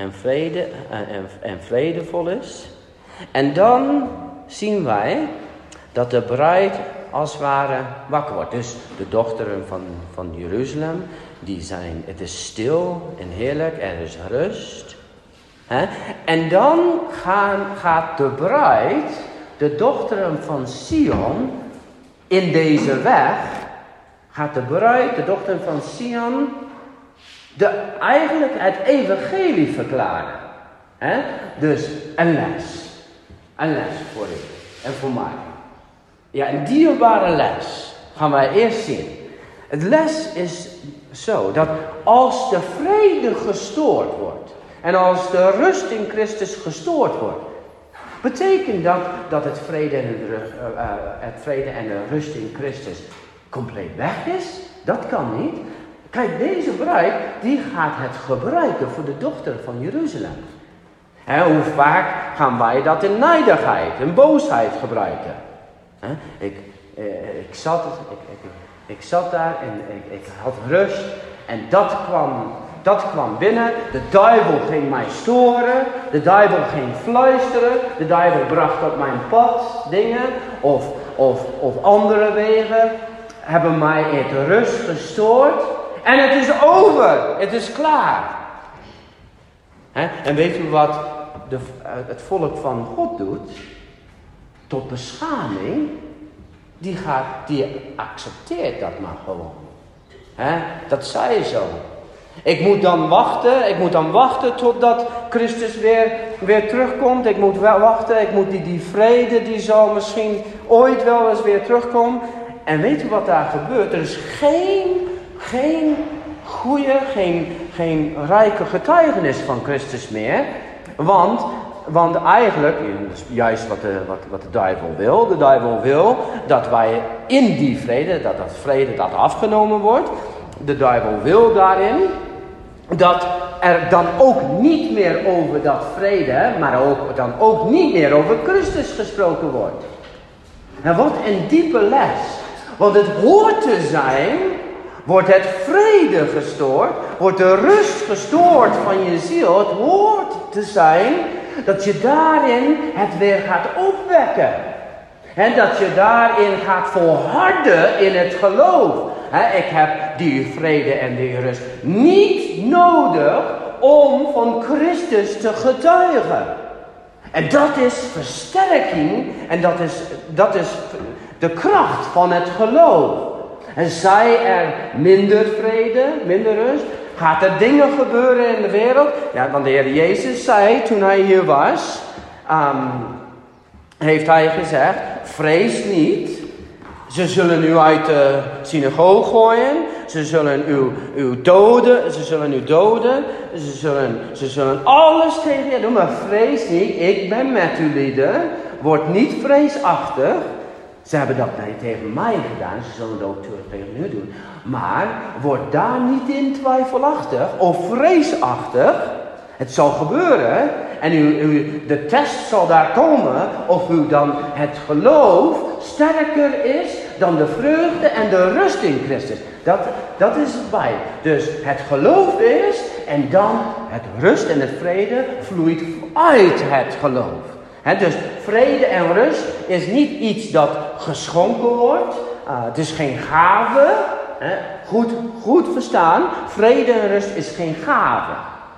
en vredevol is. En dan zien wij dat de bruid als het ware wakker wordt. Dus de dochteren van Jeruzalem, het is stil en heerlijk, er is rust. En dan gaat de bruid, de dochteren van Sion, in deze weg, gaat de bruid, de dochteren van Sion, eigenlijk het evangelie verklaren. Dus een les voor u en voor mij. Ja, een dierbare les gaan wij eerst zien. Het les is zo dat als de vrede gestoord wordt en als de rust in Christus gestoord wordt, betekent dat het vrede en de rust in Christus compleet weg is? Dat kan niet. Kijk, deze bruid die gaat het gebruiken voor de dochter van Jeruzalem. Hoe vaak gaan wij dat in nijdigheid, in boosheid gebruiken? Ik zat daar en ik had rust en dat kwam binnen. De duivel ging mij storen, de duivel ging fluisteren, de duivel bracht op mijn pad dingen of andere wegen hebben mij in de rust gestoord. En het is over, het is klaar. En weet u wat het volk van God doet? Tot beschaming, die accepteert dat maar gewoon. Dat zei zo. Ik moet dan wachten totdat Christus weer terugkomt. Ik moet wel wachten, ik moet die vrede die zal misschien ooit wel eens weer terugkomen. En weet u wat daar gebeurt? Er is geen goede, geen rijke getuigenis van Christus meer. Want eigenlijk, dat is juist wat de duivel wil. De duivel wil dat wij in die vrede, dat vrede dat afgenomen wordt. De duivel wil daarin dat er dan ook niet meer over dat vrede, maar dan ook niet meer over Christus gesproken wordt. En wat een diepe les. Want het hoort te zijn, wordt het vrede gestoord, wordt de rust gestoord van je ziel. Het hoort te zijn dat je daarin het weer gaat opwekken. En dat je daarin gaat volharden in het geloof. Ik heb die vrede en die rust niet nodig om van Christus te getuigen. En dat is versterking en dat is de kracht van het geloof. En zij er minder vrede, minder rust, gaat er dingen gebeuren in de wereld. Ja, want de Heer Jezus zei toen hij hier was, heeft hij gezegd, vrees niet. Ze zullen u uit de synagoge gooien. Ze zullen u doden. Ze zullen alles tegen je doen. Maar vrees niet. Ik ben met u lieden. Word niet vreesachtig. Ze hebben dat tegen mij gedaan. Ze zullen het ook tegen u doen. Maar word daar niet in twijfelachtig of vreesachtig. Het zal gebeuren. En de test zal daar komen of u dan het geloof sterker is dan de vreugde en de rust in Christus. Dat is het bij. Dus het geloof is en dan het rust en het vrede vloeit uit het geloof. Dus vrede en rust is niet iets dat geschonken wordt. Het is geen gave. Goed verstaan. Vrede en rust is geen gave.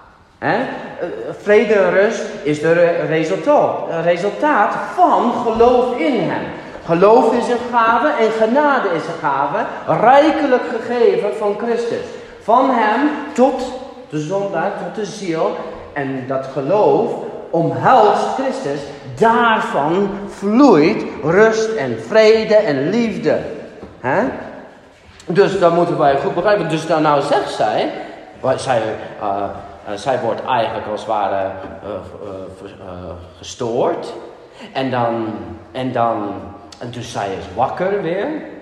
Vrede en rust is de resultaat van geloof in hem. Geloof is een gave en genade is een gave. Rijkelijk gegeven van Christus. Van hem tot de zondaar, tot de ziel. En dat geloof omhelst Christus. Daarvan vloeit rust en vrede en liefde. Dus dat moeten wij goed begrijpen. Dus dan nou zegt zij, zij wordt eigenlijk als het ware gestoord. En dus zij is wakker weer.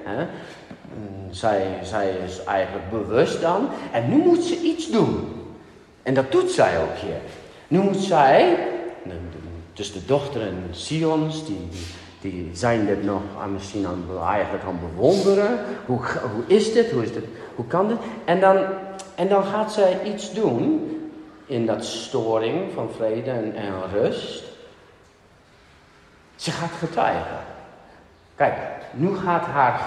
Zij is eigenlijk bewust dan. En nu moet ze iets doen. En dat doet zij ook hier. Nu moet zij, dus de dochteren Sions, die zijn dit nog misschien eigenlijk aan bewonderen. Hoe is dit? Hoe kan dit? En dan gaat zij iets doen in dat storing van vrede en rust. Ze gaat getuigen. Kijk, nu gaat haar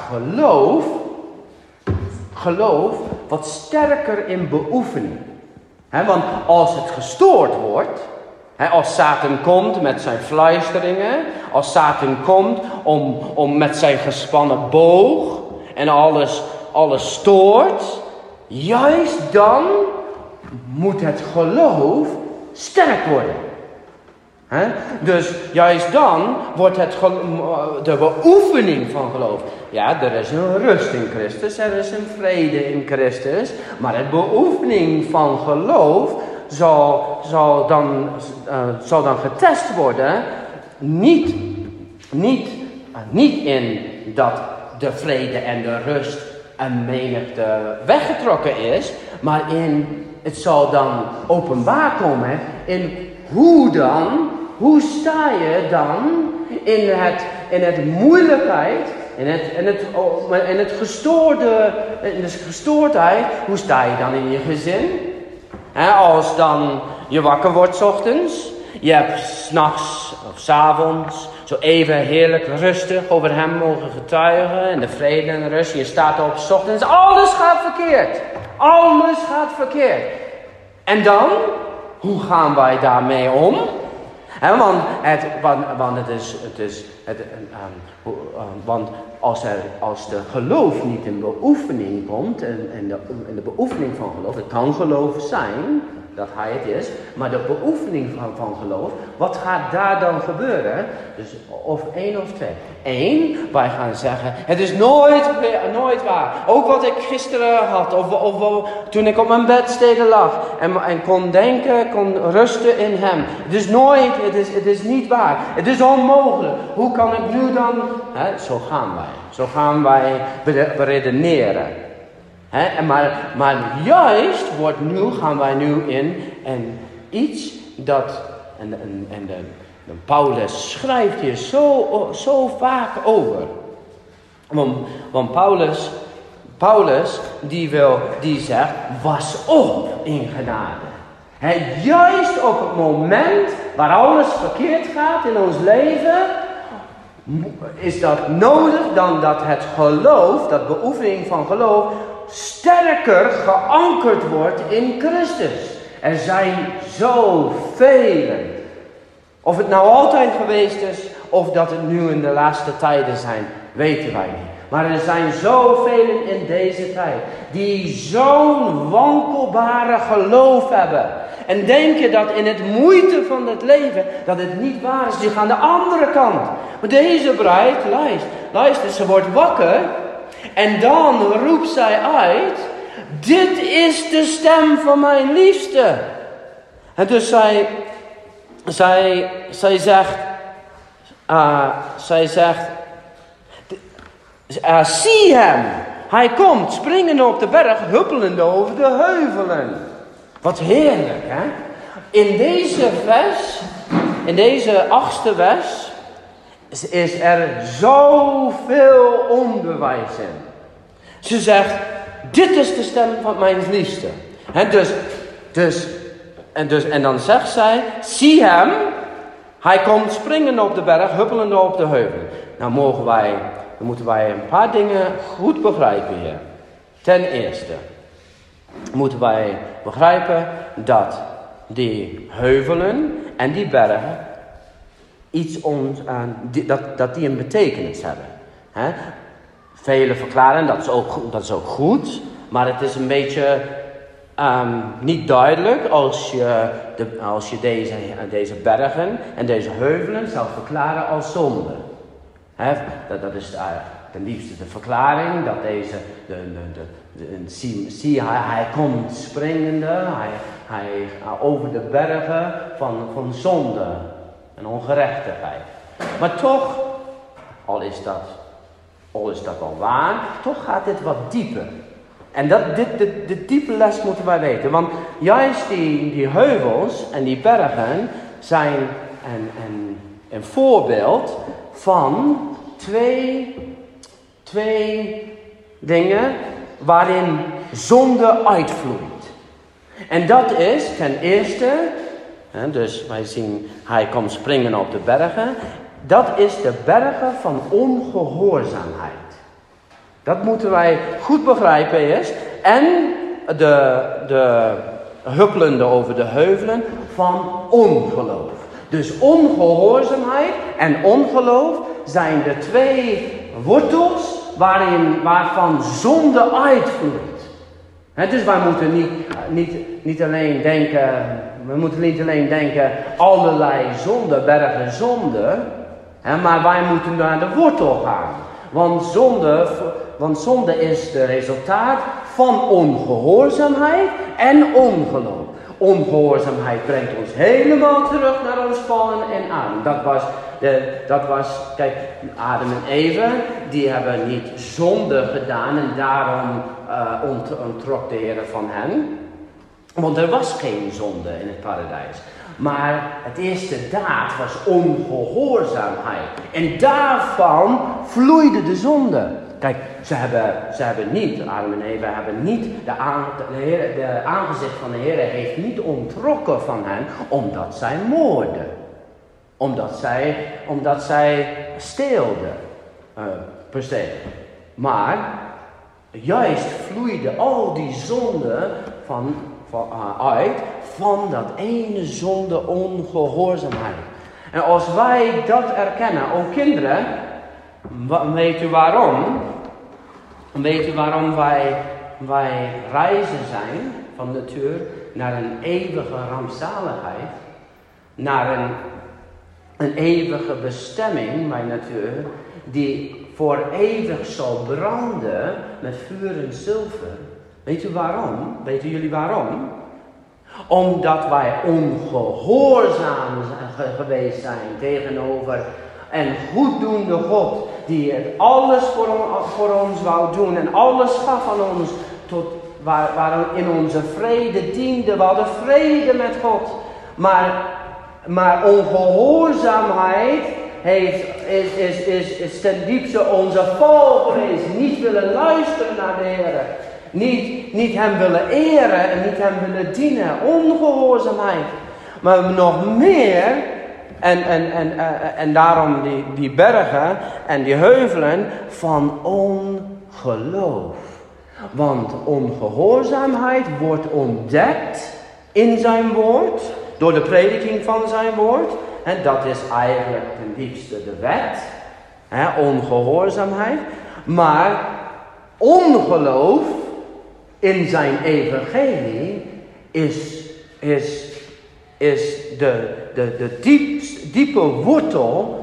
geloof wat sterker in beoefening. Want als het gestoord wordt, als Satan komt met zijn fluisteringen, als Satan komt om met zijn gespannen boog en alles stoort, juist dan moet het geloof sterk worden. Dus juist dan wordt de beoefening van geloof. Ja, er is een rust in Christus, er is een vrede in Christus. Maar de beoefening van geloof zal dan getest worden. Niet in dat de vrede en de rust een menigte weggetrokken is. Maar het zal dan openbaar komen in hoe sta je dan in het moeilijkheid, in de gestoordheid, hoe sta je dan in je gezin? Als dan je wakker wordt 's ochtends, je hebt 's nachts of 's avonds zo even heerlijk rustig over hem mogen getuigen en de vrede en de rust. Je staat op 's ochtends, alles gaat verkeerd. Alles gaat verkeerd. En dan, hoe gaan wij daarmee om? Want als de geloof niet in beoefening komt, en de beoefening van geloof, het kan geloof zijn dat hij het is, maar de beoefening van geloof, wat gaat daar dan gebeuren? Dus of 1 of 2. 1, wij gaan zeggen, het is nooit waar. Ook wat ik gisteren had, of toen ik op mijn bedstede lag en kon denken, kon rusten in hem. Het is niet waar. Het is onmogelijk. Hoe kan ik nu dan? Zo gaan wij beredeneren. Maar juist gaan wij nu in en iets dat, en Paulus schrijft hier zo vaak over. Want Paulus die zegt, was op in genade. Juist op het moment waar alles verkeerd gaat in ons leven, is dat nodig dan dat het geloof, dat beoefening van geloof, sterker geankerd wordt in Christus. Er zijn zoveel. Of het nou altijd geweest is, of dat het nu in de laatste tijden zijn, weten wij niet. Maar er zijn zoveel in deze tijd, die zo'n wankelbare geloof hebben. En denken dat in het moeite van het leven, dat het niet waar is. Die gaan de andere kant. Maar deze bruid, luister, ze wordt wakker. En dan roept zij uit, dit is de stem van mijn liefste. En dus zij zegt, zie hem. Hij komt springende op de berg, huppelende over de heuvelen. Wat heerlijk, hè? in deze 8e vers, is er zoveel onderwijs in. Ze zegt, dit is de stem van mijn liefste. En dan zegt zij, zie hem, hij komt springen op de berg, huppelende op de heuvel. Nou moeten wij een paar dingen goed begrijpen hier. Ten eerste moeten wij begrijpen dat die heuvelen en die bergen dat die een betekenis hebben. Velen verklaren, dat is ook goed, maar het is een beetje niet duidelijk als je deze bergen en deze heuvelen zou verklaren als zonde. Dat is ten liefste de verklaring dat hij komt springende, hij over de bergen van zonde en ongerechtigheid. Maar toch, al is dat al waar, toch gaat dit wat dieper. En de diepe les moeten wij weten. Want juist die heuvels en die bergen zijn een voorbeeld van twee dingen waarin zonde uitvloeit. En dat is ten eerste, dus wij zien hij komt springen op de bergen. Dat is de bergen van ongehoorzaamheid. Dat moeten wij goed begrijpen eerst. En de huppelende over de heuvelen van ongeloof. Dus ongehoorzaamheid en ongeloof zijn de twee wortels waarvan zonde uitvloeit. Dus wij moeten niet alleen denken allerlei zonde, bergen zonde. Maar wij moeten naar de wortel gaan. Want zonde is het resultaat van ongehoorzaamheid en ongeloof. Ongehoorzaamheid brengt ons helemaal terug naar ons vallen en Adam. Dat was, kijk, Adam en Eva, die hebben niet zonde gedaan en daarom ontrok de Heer van hen. Want er was geen zonde in het paradijs. Maar het eerste daad was ongehoorzaamheid. En daarvan vloeide de zonde. Kijk, ze hebben niet, Adam en Eva hebben niet, de aangezicht van de Heer heeft niet ontrokken van hen, omdat zij moorden. Omdat zij steelden, per se. Maar, juist vloeide al die zonde uit van dat ene zonde ongehoorzaamheid. En als wij dat erkennen, ook kinderen, weet u waarom? Weet u waarom wij reizen zijn van natuur naar een eeuwige rampzaligheid? Naar een eeuwige bestemming bij natuur, die voor eeuwig zal branden met vuur en zilver. Weet u waarom? Weten jullie waarom? Omdat wij ongehoorzaam geweest zijn tegenover een goeddoende God, die het alles voor ons wou doen en alles gaf aan ons, waar in onze vrede diende. We hadden vrede met God. Maar ongehoorzaamheid is ten diepste onze val geweest. Niet willen luisteren naar de Heer. Niet hem willen eren en niet hem willen dienen. Ongehoorzaamheid. Maar nog meer. En daarom die bergen en die heuvelen van ongeloof. Want ongehoorzaamheid wordt ontdekt in zijn woord. Door de prediking van zijn woord. En dat is eigenlijk ten diepste de wet. Ongehoorzaamheid. Maar ongeloof in zijn evangelie is de diepe wortel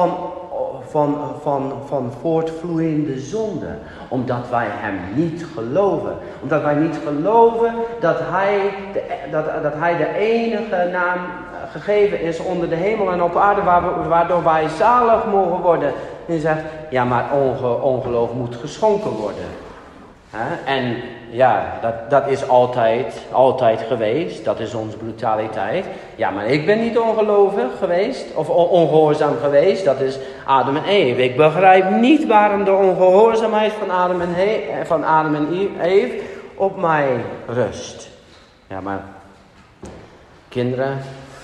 van voortvloeiende zonde. Omdat wij hem niet geloven. Omdat wij niet geloven dat hij de enige naam gegeven is onder de hemel en op aarde, waardoor wij zalig mogen worden. En hij zegt, ja, maar ongeloof moet geschonken worden. En ja, dat is altijd geweest. Dat is onze brutaliteit. Ja, maar ik ben niet ongelovig geweest. Of ongehoorzaam geweest. Dat is Adam en Eve. Ik begrijp niet waarom de ongehoorzaamheid van Adam en Eve op mij rust. Ja, maar kinderen,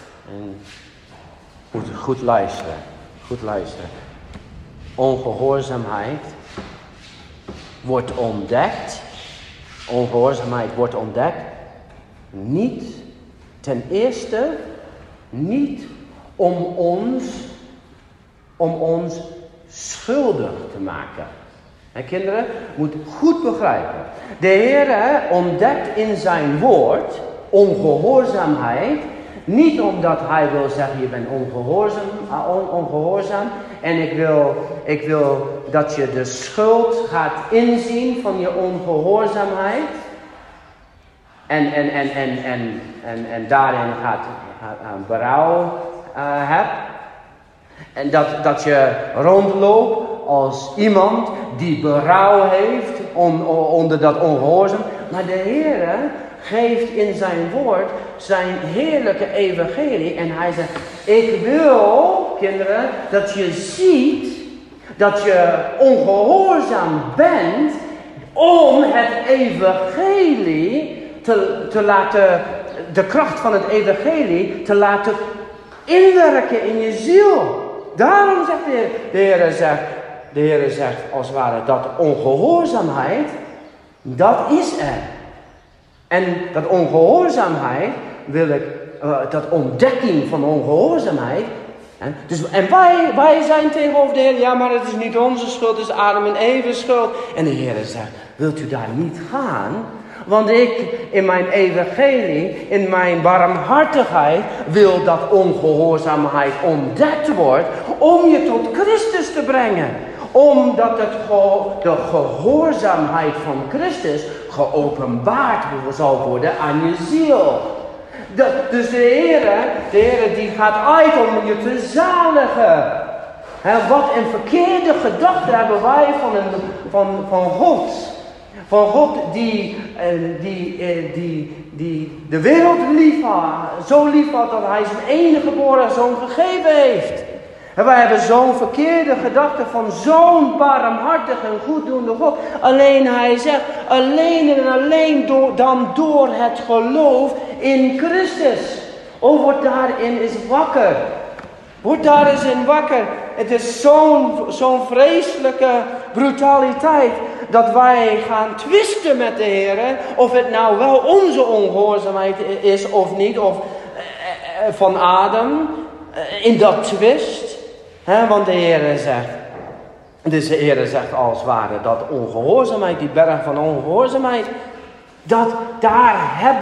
moeten goed luisteren. Goed luisteren. Ongehoorzaamheid wordt ontdekt. Ongehoorzaamheid wordt ontdekt. Niet, ten eerste, niet om ons schuldig te maken. En kinderen, moet goed begrijpen. De Heer ontdekt in zijn woord ongehoorzaamheid. Niet omdat hij wil zeggen, je bent ongehoorzaam. En ik wil dat je de schuld gaat inzien van je ongehoorzaamheid. En daarin gaat berouw hebt. En dat je rondloopt als iemand die berouw heeft onder dat ongehoorzaam. Maar de Heer geeft in zijn woord zijn heerlijke evangelie. En hij zegt, ik wil, kinderen, dat je ziet dat je ongehoorzaam bent om het evangelie te laten, de kracht van het evangelie te laten inwerken in je ziel. Daarom zegt de Heer zegt als het ware dat ongehoorzaamheid, dat is er. En dat ongehoorzaamheid wil ik, dat ontdekking van ongehoorzaamheid. En wij zijn tegenover de Heer, ja, maar het is niet onze schuld, het is Adam en Eve's schuld. En de Heer zegt, wilt u daar niet gaan? Want ik in mijn evangelie, in mijn barmhartigheid, wil dat ongehoorzaamheid ontdekt wordt om je tot Christus te brengen. Omdat de gehoorzaamheid van Christus geopenbaard zal worden aan je ziel. Dus de Heer die gaat uit om je te zaligen. Wat een verkeerde gedachte hebben wij van God. Van God die de wereld zo lief had dat hij zijn enige geboren zoon gegeven heeft. En wij hebben zo'n verkeerde gedachte van zo'n barmhartig en goeddoende God. Alleen hij zegt, alleen en alleen door het geloof in Christus. Oh, word daarin eens wakker. Word daar eens in wakker. Het is zo'n vreselijke brutaliteit dat wij gaan twisten met de Heer. Of het nou wel onze ongehoorzaamheid is of niet. Of van Adam. In dat twist. Want de Heer zegt. Dus de Heer zegt als het ware dat ongehoorzaamheid. Die berg van ongehoorzaamheid. Daar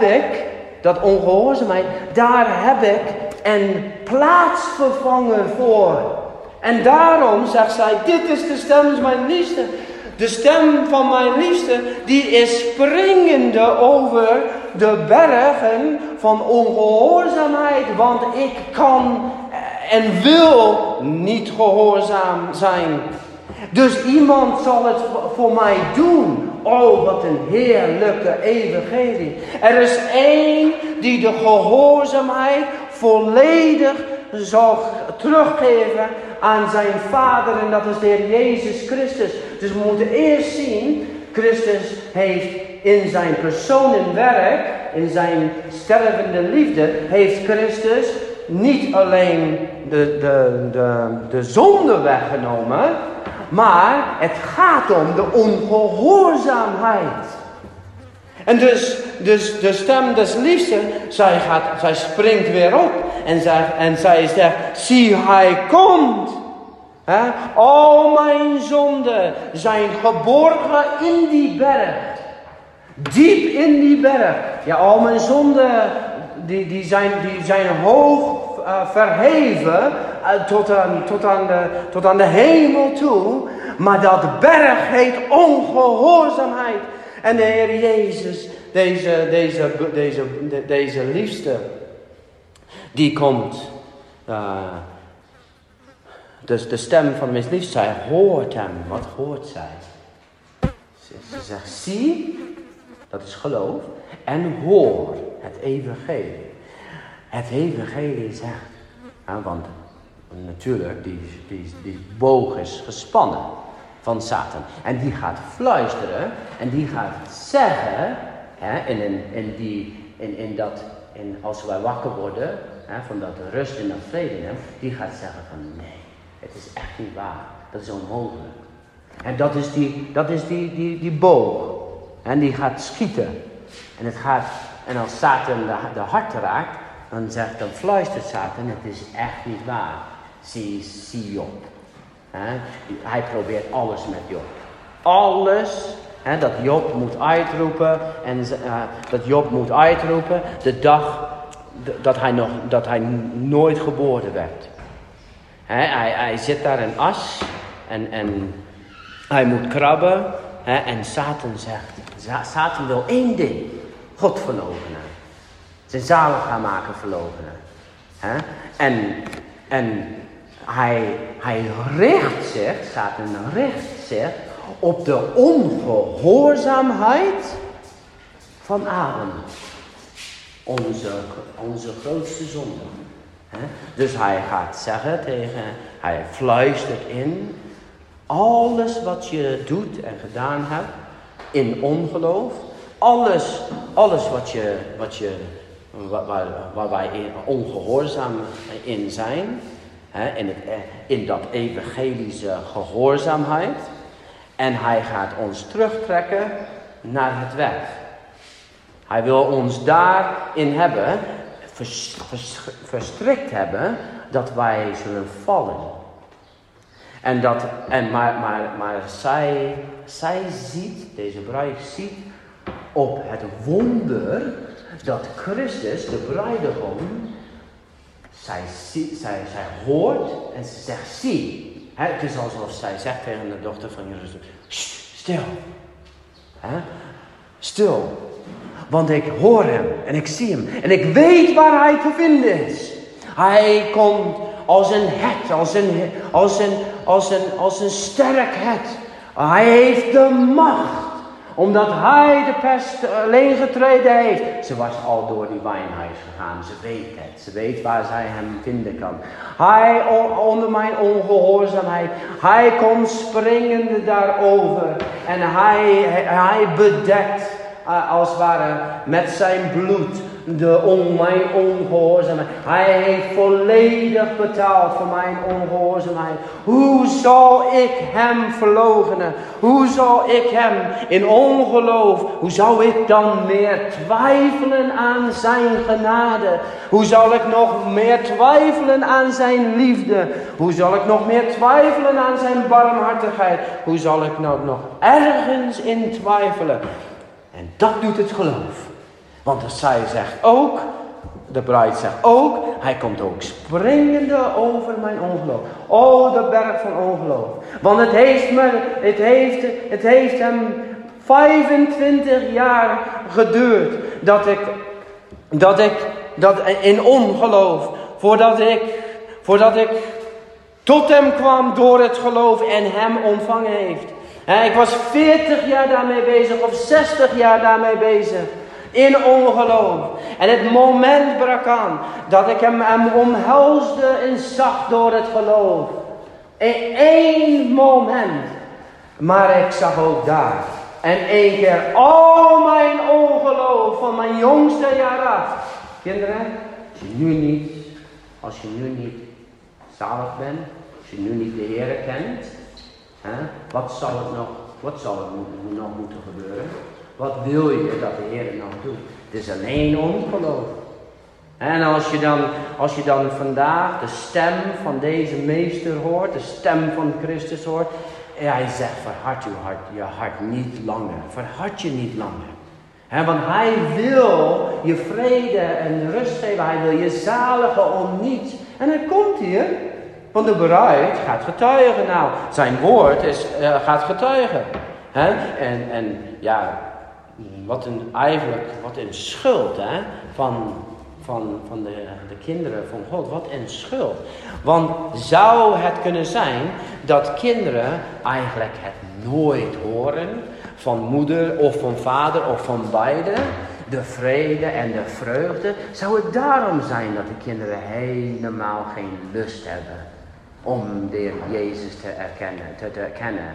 heb ik een plaatsvervanger voor. En daarom zegt zij, dit is de stem van mijn liefste. De stem van mijn liefste, die is springende over de bergen van ongehoorzaamheid. Want ik kan en wil niet gehoorzaam zijn. Dus iemand zal het voor mij doen. Oh, wat een heerlijke evangelie. Er is één die de gehoorzaamheid volledig zal teruggeven aan zijn Vader. En dat is de Heer Jezus Christus. Dus we moeten eerst zien, Christus heeft in zijn persoon en werk, in zijn stervende liefde, heeft Christus niet alleen de zonde weggenomen, maar het gaat om de ongehoorzaamheid. En dus de stem des liefsten, zij springt weer op en zij zegt, zie hij komt. Al mijn zonden zijn geborgen in die berg. Diep in die berg. Ja, al mijn zonden die zijn hoog verheven tot aan de hemel toe. Maar dat berg heet ongehoorzaamheid. En de Heer Jezus, deze liefste, die komt. Dus de stem van mijn liefste, zij hoort hem. Wat hoort zij? Ze zegt, zie, Dat is geloof. En hoor het evangelie. Het evangelie zegt, want natuurlijk, die boog is gespannen van Satan. En die gaat fluisteren en die gaat zeggen, als wij wakker worden, van dat rust en dat vrede, die gaat zeggen van nee, het is echt niet waar. Dat is onmogelijk. En dat is die boog. En die gaat schieten. En als Satan de hart raakt, dan fluistert Satan, het is echt niet waar. Zie Job. Hij probeert alles met Job. Alles dat Job moet uitroepen. En dat Job moet uitroepen de dag dat hij nooit geboren werd. Hij zit daar in as. En hij moet krabben. En Satan wil één ding. God verloochenen. Zijn zalig gaan maken verloochenen. En hij richt zich, Satan richt zich op de ongehoorzaamheid van Adam. Onze grootste zonde. Dus hij gaat zeggen hij fluistert in. Alles wat je doet en gedaan hebt in ongeloof. Alles waar wij ongehoorzaam in zijn. In dat evangelische gehoorzaamheid. En hij gaat ons terugtrekken naar het werk. Hij wil ons daarin hebben, verstrikt hebben, dat wij zullen vallen. Maar zij ziet, deze bruid ziet op het wonder dat Christus, de bruidegom, zij hoort en ze zegt, zie. Het is alsof zij zegt tegen de dochter van Jeruzalem, stil. Stil. Want ik hoor hem en ik zie hem en ik weet waar hij te vinden is. Hij komt als een het, als een sterk het. Hij heeft de macht. Omdat hij de pest alleen getreden heeft. Ze was al door die wijnhuis gegaan. Ze weet het. Ze weet waar zij hem vinden kan. Hij onder mijn ongehoorzaamheid. Hij komt springende daarover. En hij bedekt als het ware met zijn bloed mijn ongehoorzaamheid. Hij heeft volledig betaald voor mijn ongehoorzaamheid. Hoe zal ik hem verloochenen? Hoe zal ik hem in ongeloof? Hoe zou ik dan meer twijfelen aan zijn genade? Hoe zal ik nog meer twijfelen aan zijn liefde? Hoe zal ik nog meer twijfelen aan zijn barmhartigheid? Hoe zal ik nou nog ergens in twijfelen? En dat doet het geloof. Want zij zegt ook, de bruid zegt ook, hij komt ook springende over mijn ongeloof. O, de berg van ongeloof. Want het heeft hem 25 jaar geduurd dat in ongeloof, voordat ik tot hem kwam door het geloof en hem ontvangen heeft. Ik was 40 jaar daarmee bezig of 60 jaar daarmee bezig. In ongeloof. En het moment brak aan dat ik hem omhelsde en zag door het geloof. In één moment. Maar ik zag ook daar. En één keer al mijn ongeloof van mijn jongste jaar af. Kinderen, als je nu niet zalig bent. Als je nu niet de Heer kent. Wat zal er nog moeten gebeuren? Wat wil je dat de Heer nou doet? Het is alleen ongeloof. En als je dan vandaag de stem van deze meester hoort, de stem van Christus hoort. Hij zegt, verhard je hart niet langer. Verhard je niet langer. Want hij wil je vrede en rust geven. Hij wil je zaligen om niets. En hij komt hier. Want de bruid gaat getuigen. Nou, zijn woord gaat getuigen. En ja, wat een schuld van van de kinderen van God. Wat een schuld. Want zou het kunnen zijn dat kinderen eigenlijk het nooit horen van moeder of van vader of van beide? De vrede en de vreugde. Zou het daarom zijn dat de kinderen helemaal geen lust hebben om de Heer Jezus te erkennen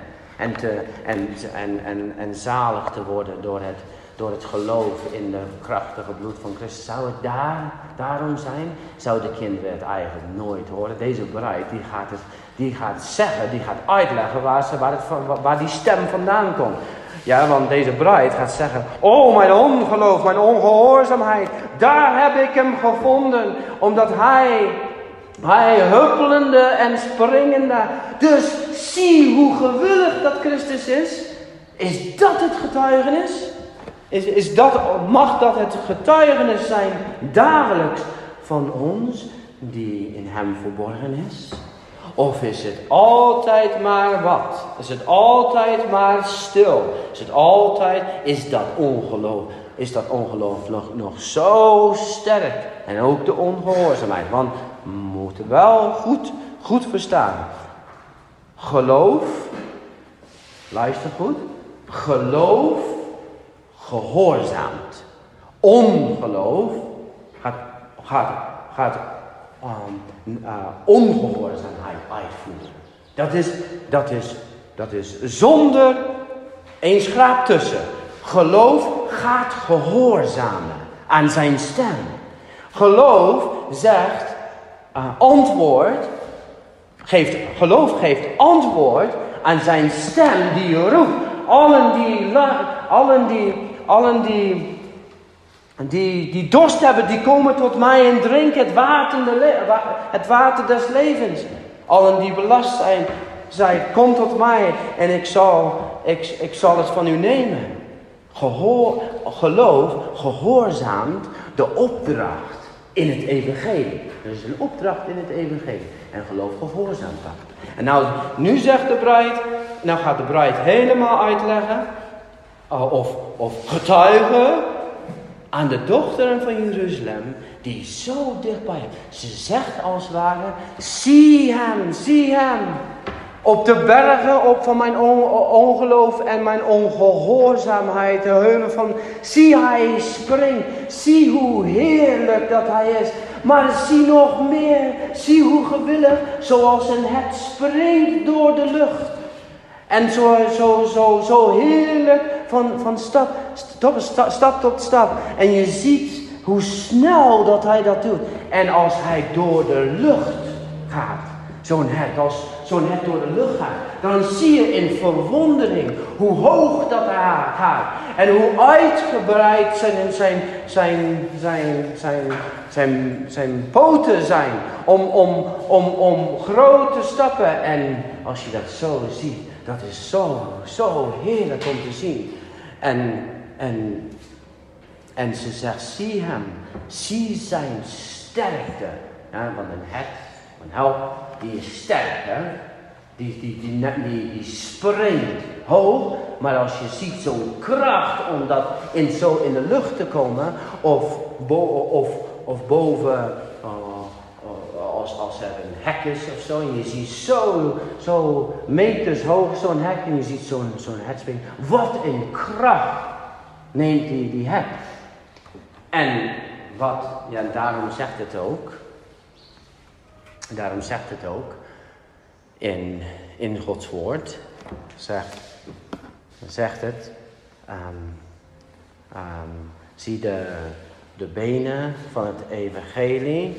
en zalig te worden door het geloof in de krachtige bloed van Christus? Zou het daarom zijn? Zou de kinderen het eigenlijk nooit horen? Deze bruid die gaat zeggen, die gaat uitleggen waar die stem vandaan komt. Ja, want deze bruid gaat zeggen, oh mijn ongeloof, mijn ongehoorzaamheid, daar heb ik hem gevonden. Omdat hij huppelende en springende. Dus zie hoe gewillig dat Christus is. Is dat het getuigenis? Mag dat het getuigenis zijn dagelijks van ons die in hem verborgen is? Of is het altijd maar wat? Is het altijd maar stil? Is dat ongeloof nog zo sterk? En ook de ongehoorzaamheid. Want we moeten wel goed verstaan. Geloof, luister goed. Geloof gehoorzaamt. Ongeloof gaat ongehoorzaamheid uitvoeren. Dat is zonder één schraap tussen. Geloof gaat gehoorzamen aan zijn stem. Geloof zegt geloof geeft antwoord aan zijn stem die roept. Allen die dorst hebben, die komen tot mij en drinken het water des levens. Allen die belast zijn, kom tot mij en ik zal het van u nemen. Geloof gehoorzaamt de opdracht in het evangelie. Er is een opdracht in het evangelie. En geloof gehoorzaamt dat. En nu zegt de bruid, nou gaat de bruid helemaal uitleggen, of getuigen aan de dochteren van Jeruzalem, die zo dichtbij is. Ze zegt als het ware, zie hem. Op de bergen van mijn ongeloof en mijn ongehoorzaamheid, de heuvel van, zie hij springt. Zie hoe heerlijk dat hij is. Maar zie nog meer, zie hoe gewillig, zoals een het springt door de lucht. En zo heerlijk van stap tot stap. En je ziet hoe snel dat hij dat doet. En als hij door de lucht gaat, zo'n het door de lucht gaat, dan zie je in verwondering hoe hoog dat hij gaat. En hoe uitgebreid zijn poten zijn om grote stappen. En als je dat zo ziet, dat is zo heerlijk om te zien. En ze zegt, zie hem, zie zijn sterkte. Ja, want een held, die is sterk, hè? Die springt hoog, maar als je ziet zo'n kracht om dat in de lucht te komen, of boven, als er een hek is of zo, en je ziet zo meters hoog zo'n hek, en je ziet zo'n hek springen. Wat een kracht neemt die hek. En daarom zegt het ook, in Gods woord, zegt het, zie de benen van het evangelie,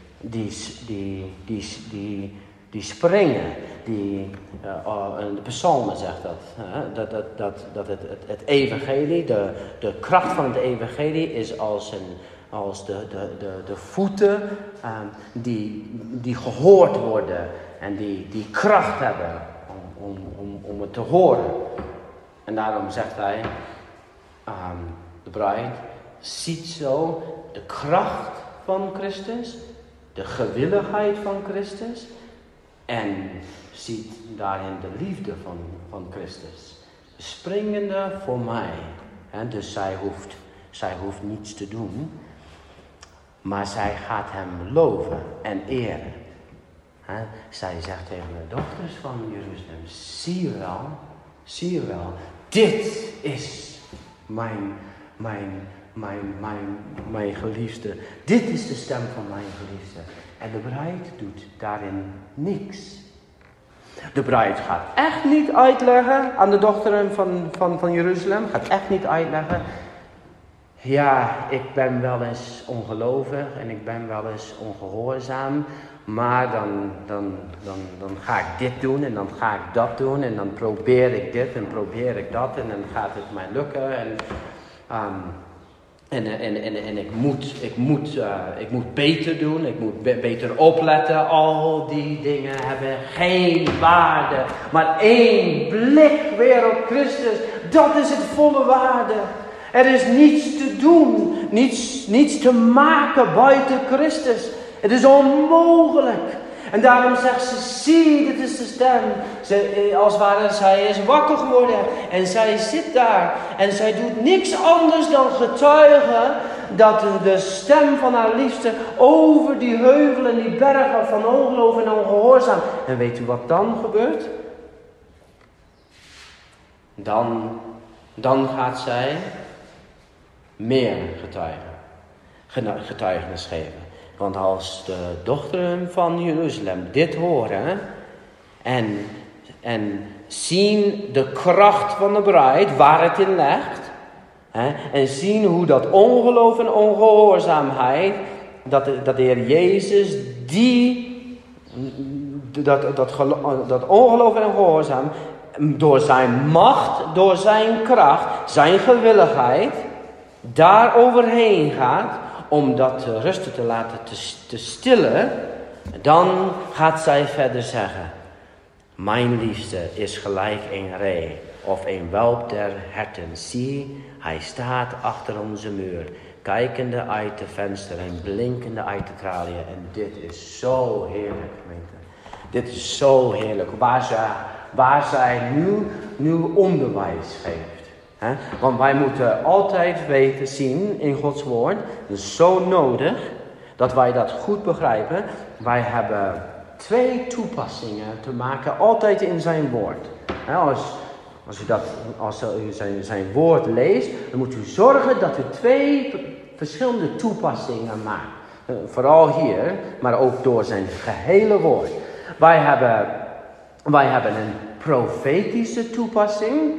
die springen, de psalmen zegt dat het evangelie, de kracht van het evangelie is als de voeten die gehoord worden en die kracht hebben om het te horen. En daarom zegt hij, de bruid ziet zo de kracht van Christus, de gewilligheid van Christus en ziet daarin de liefde van Christus. Springende voor mij. Dus zij hoeft niets te doen. Maar zij gaat hem loven en eren. Zij zegt tegen de dochters van Jeruzalem, zie je wel, dit is mijn geliefde. Dit is de stem van mijn geliefde. En de bruid doet daarin niks. De bruid gaat echt niet uitleggen aan de dochteren van Jeruzalem. Gaat echt niet uitleggen. Ja, ik ben wel eens ongelovig en ik ben wel eens ongehoorzaam. Maar dan ga ik dit doen en dan ga ik dat doen. En dan probeer ik dit en probeer ik dat. En dan gaat het mij lukken. En ik moet beter doen. Ik moet beter opletten. Al die dingen hebben geen waarde. Maar één blik weer op Christus. Dat is het volle waarde. Er is niets te doen. Niets te maken buiten Christus. Het is onmogelijk. En daarom zegt ze, zie, dit is de stem. Als het ware, zij is wakker geworden. En zij zit daar. En zij doet niks anders dan getuigen dat de stem van haar liefste over die heuvelen en die bergen van ongeloof en ongehoorzaam. En weet u wat dan gebeurt? Dan gaat zij meer getuigenis geven. Want als de dochteren van Jeruzalem dit horen en zien de kracht van de bruid, waar het in legt, en zien hoe dat ongeloof en ongehoorzaamheid, dat de Heer Jezus dat ongeloof en ongehoorzaam door zijn macht, door zijn kracht, zijn gewilligheid, daar overheen gaat, om dat te rusten te laten, te stillen, dan gaat zij verder zeggen, mijn liefste is gelijk een ree of een welp der herten. Zie, hij staat achter onze muur, kijkende uit de venster en blinkende uit de traliën. En dit is zo heerlijk, gemeente. Dit is zo heerlijk, waar zij nu onderwijs geeft. Want wij moeten altijd zien in Gods woord. Het is zo nodig dat wij dat goed begrijpen. Wij hebben 2 toepassingen te maken altijd in zijn woord. Als u zijn woord leest, dan moet u zorgen dat u 2 verschillende toepassingen maakt. Vooral hier, maar ook door zijn gehele woord. Wij hebben een profetische toepassing.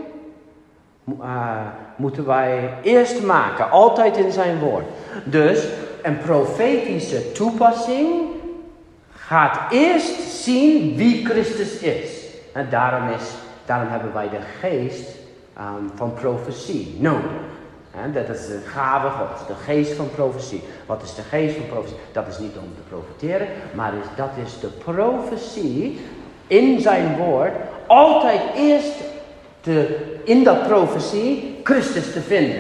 Moeten wij eerst maken, altijd in zijn woord. Dus een profetische toepassing gaat eerst zien wie Christus is. En daarom hebben wij de geest van profetie nodig. Dat is de gave Gods, de geest van profetie. Wat is de geest van profetie? Dat is niet om te profeteren, maar dat is de profetie in zijn woord. Altijd eerst in dat profetie Christus te vinden.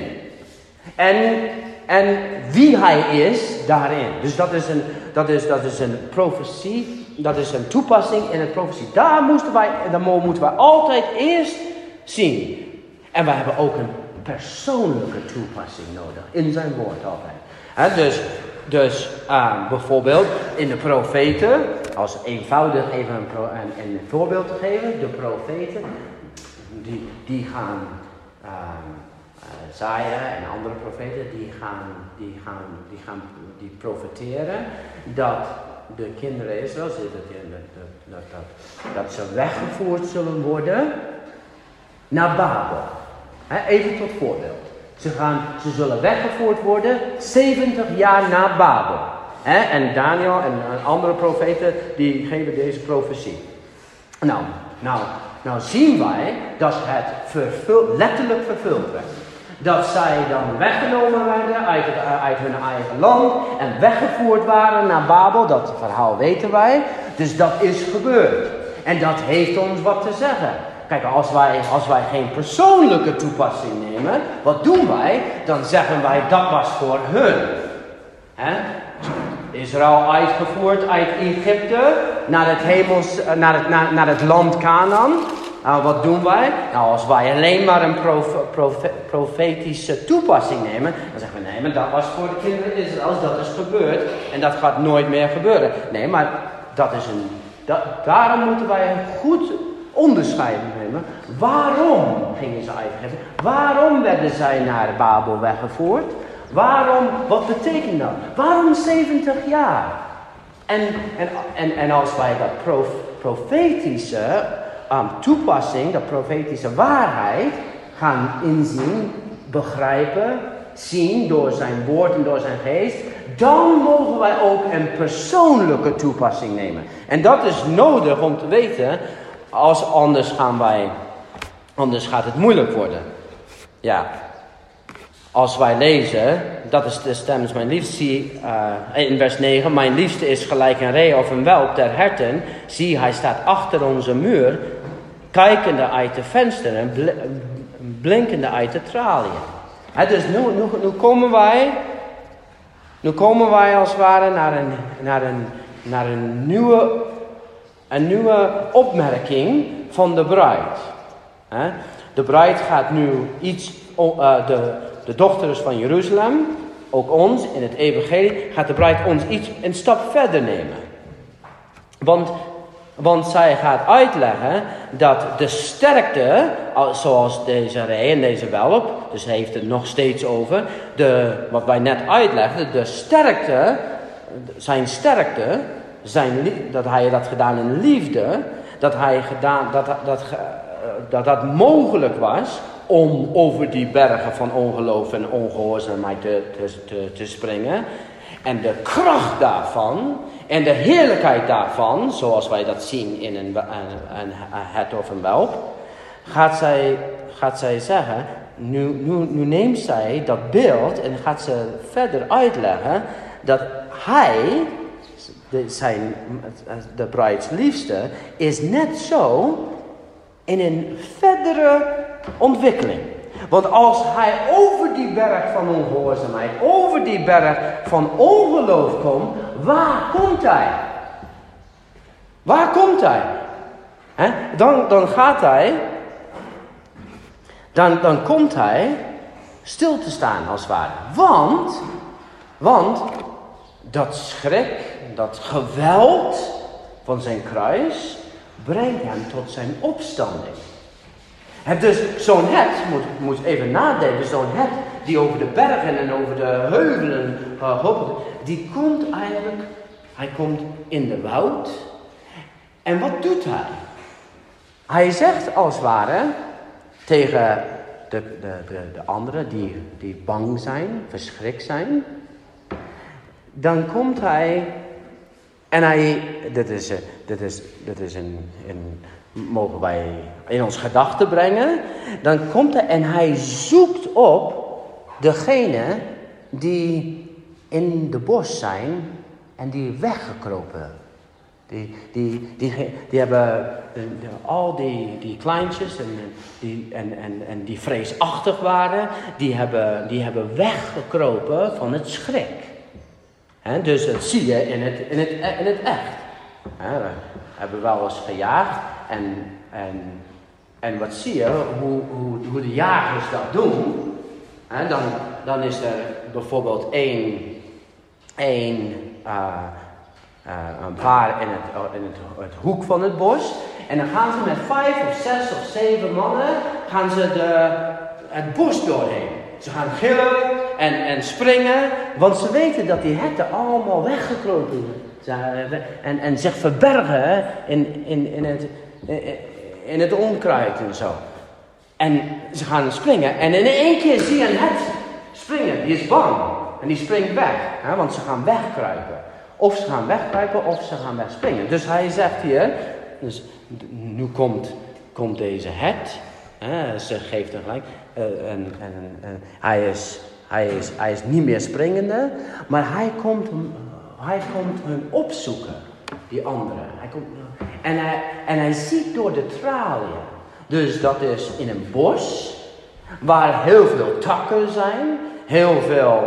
En wie hij is daarin. Dus dat is een profetie. Dat is een toepassing in het profetie. Daar moeten wij altijd eerst zien. En wij hebben ook een persoonlijke toepassing nodig. In zijn woord altijd. Dus bijvoorbeeld in de profeten. Als eenvoudig even een voorbeeld te geven. De profeten. Die gaan Jesaja en andere profeten, die profeteren dat de kinderen Israël, dat ze weggevoerd zullen worden naar Babel. Even tot voorbeeld. Ze zullen weggevoerd worden 70 jaar na Babel. En Daniel en andere profeten die geven deze profetie. Nou zien wij dat het letterlijk vervuld werd. Dat zij dan weggenomen werden uit hun eigen land en weggevoerd waren naar Babel. Dat verhaal weten wij. Dus dat is gebeurd. En dat heeft ons wat te zeggen. Kijk, als wij geen persoonlijke toepassing nemen, wat doen wij? Dan zeggen wij dat was voor hun. Israël uitgevoerd uit Egypte naar het land Canaan. Wat doen wij? Nou, als wij alleen maar een profetische toepassing nemen, dan zeggen we nee, maar dat was voor de kinderen Israëls, dat is gebeurd en dat gaat nooit meer gebeuren. Nee, maar dat is daarom moeten wij een goed onderscheid nemen. Waarom gingen ze uitgeven? Waarom werden zij naar Babel weggevoerd? Waarom, wat betekent dat? Waarom 70 jaar? En als wij dat profetische toepassing, dat profetische waarheid gaan inzien, begrijpen, zien door zijn woord en door zijn geest, dan mogen wij ook een persoonlijke toepassing nemen. En dat is nodig om te weten, anders gaat het moeilijk worden. Ja, als wij lezen, dat is de stem is mijn liefste, zie in vers 9, mijn liefste is gelijk een ree of een welp der herten. Zie, hij staat achter onze muur, kijkende uit de vensteren, blinkende uit de traliën. Dus nu komen wij als het ware naar een nieuwe opmerking van de bruid. De bruid gaat nu de dochters van Jeruzalem, ook ons in het evangelie, gaat de bruid ons een stap verder nemen. Want zij gaat uitleggen dat de sterkte, zoals deze ree en deze welp, dus hij heeft het nog steeds over, wat wij net uitlegden, de sterkte, dat hij dat gedaan in liefde, dat mogelijk was om over die bergen van ongeloof en ongehoorzaamheid te springen. En de kracht daarvan en de heerlijkheid daarvan, zoals wij dat zien in een het of een welp, gaat zij zeggen, nu neemt zij dat beeld en gaat ze verder uitleggen dat hij, de bruidsliefste, is net zo in een verdere ontwikkeling. Want als hij over die berg van ongehoorzaamheid, over die berg van ongeloof komt, waar komt hij? Waar komt hij? Dan gaat hij, dan komt hij stil te staan als het ware. Want dat schrik, dat geweld van zijn kruis brengt hem tot zijn opstanding. Dus zo'n het, moet even nadenken, zo'n het die over de bergen en over de heuvelen hoppelt, die komt eigenlijk, hij komt in de woud. En wat doet hij? Hij zegt als het ware tegen de anderen die bang zijn, verschrikt zijn. Dan komt hij en dit is mogen wij in ons gedachten brengen. Dan komt hij en hij zoekt op degene die in de bos zijn en die weggekropen. Die hebben al die kleintjes en die vreesachtig waren, die hebben weggekropen van het schrik. Dus dat zie je in het echt. We hebben wel eens gejaagd en wat zie je, hoe de jagers dat doen. Dan is er bijvoorbeeld een paar in het hoek van het bos. En dan gaan ze met 5 of 6 of 7 mannen gaan ze het bos doorheen. Ze gaan gillen en springen, want ze weten dat die herten allemaal weggekropen zijn en zich verbergen in het onkruid en zo. En ze gaan springen en in één keer zie je een hert springen, die is bang en die springt weg, want ze gaan wegkruipen. Of ze gaan wegkruipen of ze gaan wegspringen. Dus hij zegt hier, dus nu komt deze hert, ze geeft hem gelijk, hij is niet meer springende, maar hij komt hun opzoeken, die anderen. En hij ziet door de traliën. Dus dat is in een bos, waar heel veel takken zijn, heel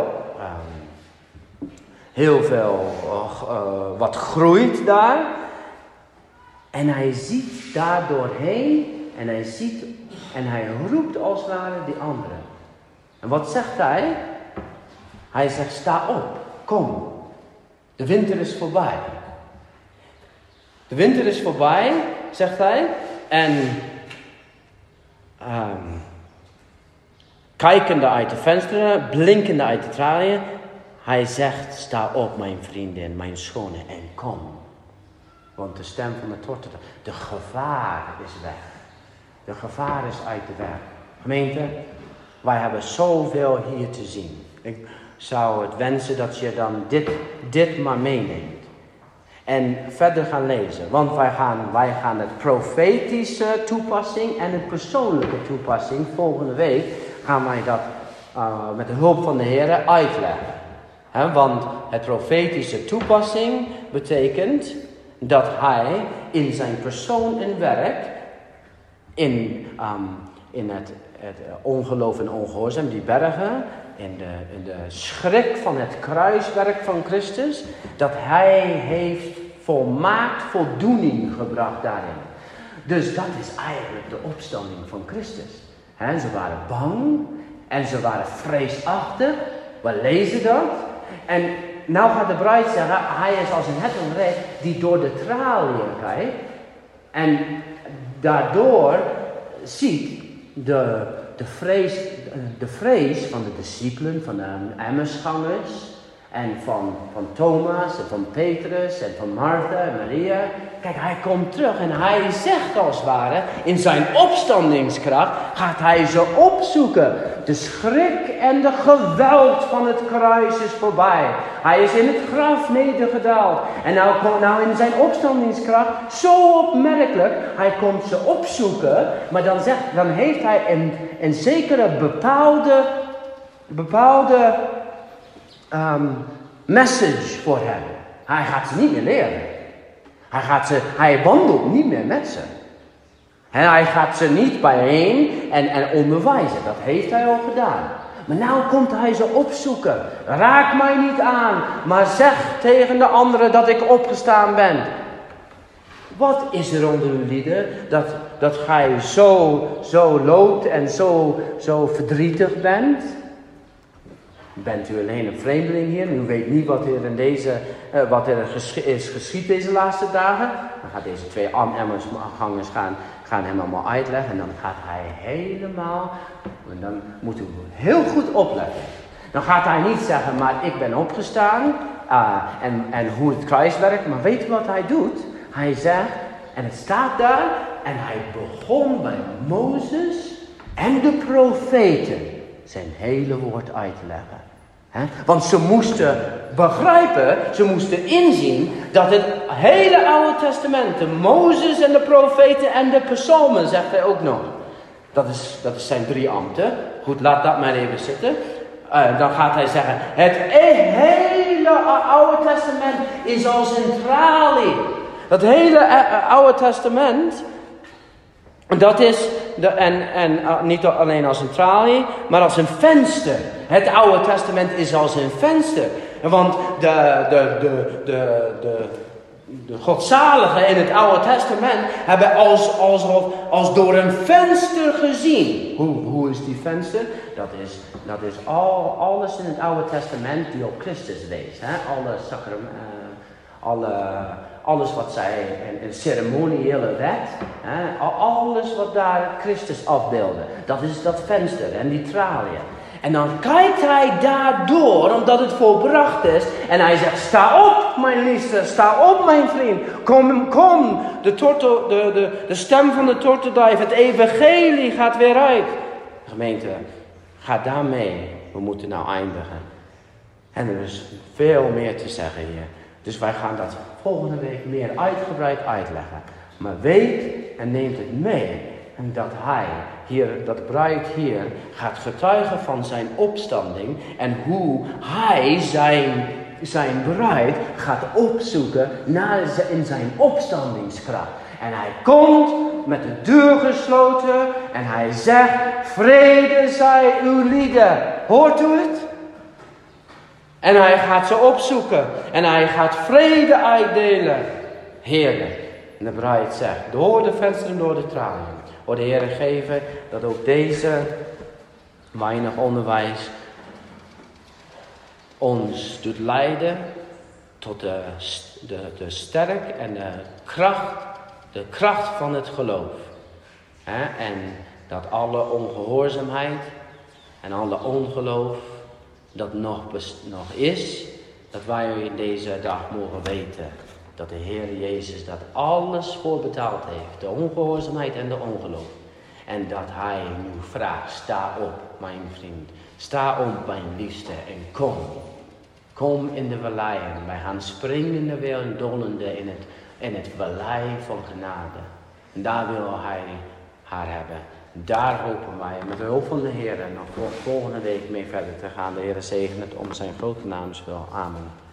veel wat groeit daar. En hij ziet daar doorheen en hij roept als het ware die anderen. En wat zegt hij? Hij zegt, sta op, kom. De winter is voorbij. De winter is voorbij, zegt hij. En kijkende uit de vensteren, blinkende uit de traliën. Hij zegt, sta op mijn vrienden, mijn schone, en kom. Want de stem van de tortel, de gevaar is weg. De gevaar is uit de weg. Gemeente, wij hebben zoveel hier te zien. Ik zou het wensen dat je dan dit maar meeneemt. En verder gaan lezen. Want wij gaan het profetische toepassing en het persoonlijke toepassing. Volgende week gaan wij dat met de hulp van de Heer uitleggen. Want het profetische toepassing betekent dat hij in zijn persoon en werk, in het ongeloof en ongehoorzaam, die bergen, in de schrik van het kruiswerk van Christus, dat hij heeft volmaakt voldoening gebracht daarin. Dus dat is eigenlijk de opstanding van Christus. Ze waren bang en ze waren vreesachtig. We lezen dat. En nou gaat de bruid zeggen, hij is als een hertenrecht die door de traliën kijkt. En daardoor ziet de vrees van de discipelen, van de Emmausgangers. En van Thomas en van Petrus en van Martha en Maria. Kijk, hij komt terug en hij zegt als het ware, in zijn opstandingskracht gaat hij ze opzoeken. De schrik en de geweld van het kruis is voorbij. Hij is in het graf nedergedaald. En nou in zijn opstandingskracht, zo opmerkelijk, hij komt ze opzoeken. Maar dan heeft hij een zekere bepaalde message voor hem. Hij gaat ze niet meer leren. Hij wandelt niet meer met ze. Hij gaat ze niet bijeen en onderwijzen. Dat heeft hij al gedaan. Maar nou komt hij ze opzoeken. Raak mij niet aan, maar zeg tegen de anderen dat ik opgestaan ben. Wat is er onder uw lieden dat gij zo loopt en zo verdrietig bent? Bent u alleen een vreemdeling hier? U weet niet wat er is geschied deze laatste dagen. Dan gaat deze twee Emmausgangers gaan hem allemaal uitleggen. En dan gaat hij helemaal, en dan moet u heel goed opletten. Dan gaat hij niet zeggen, maar ik ben opgestaan. En hoe het kruis werkt. Maar weet u wat hij doet? Hij zegt, en het staat daar. En hij begon bij Mozes en de profeten zijn hele woord uit te leggen. Want ze moesten begrijpen, ze moesten inzien dat het hele Oude Testament, de Mozes en de profeten en de psalmen, zegt hij ook nog. Dat is zijn 3 ambten. Goed, laat dat maar even zitten. Dan gaat hij zeggen, het hele Oude Testament is als een tralie. Dat hele Oude Testament, dat is, niet alleen als een tralie, maar als een venster. Het Oude Testament is als een venster. Want de godzaligen in het Oude Testament hebben als door een venster gezien. Hoe is die venster? Dat is alles in het Oude Testament die op Christus wees. Alles wat zij, een ceremoniële wet, alles wat daar Christus afbeelde. Dat is dat venster en die traliën. En dan kijkt hij daardoor, omdat het volbracht is. En hij zegt, sta op mijn liefste, sta op mijn vriend. Kom, de stem van de tortelduif, het evangelie gaat weer uit. Gemeente, ga daarmee. We moeten nou eindigen. En er is veel meer te zeggen hier. Dus wij gaan dat volgende week meer uitgebreid uitleggen. Maar weet en neemt het mee. En dat dat bruid hier gaat getuigen van zijn opstanding. En hoe hij zijn bruid gaat opzoeken in zijn opstandingskracht. En hij komt met de deur gesloten. En hij zegt, vrede zij uw lieden. Hoort u het? En hij gaat ze opzoeken. En hij gaat vrede uitdelen. Heerlijk. En de bruid zegt, door de vensteren, door de traliën. O de Heer geven dat ook deze weinig onderwijs ons doet leiden tot de sterk en de kracht van het geloof. En dat alle ongehoorzaamheid en alle ongeloof dat nog is, dat wij in deze dag mogen weten dat de Heer Jezus dat alles voorbetaald heeft. De ongehoorzaamheid en de ongeloof. En dat Hij nu vraagt, sta op mijn vriend. Sta op mijn liefste en kom. Kom in de valleien. Wij gaan springende weer en dollende in het vallei van genade. En daar wil Hij haar hebben. Daar hopen wij met de hulp van de Heer nog volgende week mee verder te gaan. De Heer zegen het om zijn grote naams wil. Amen.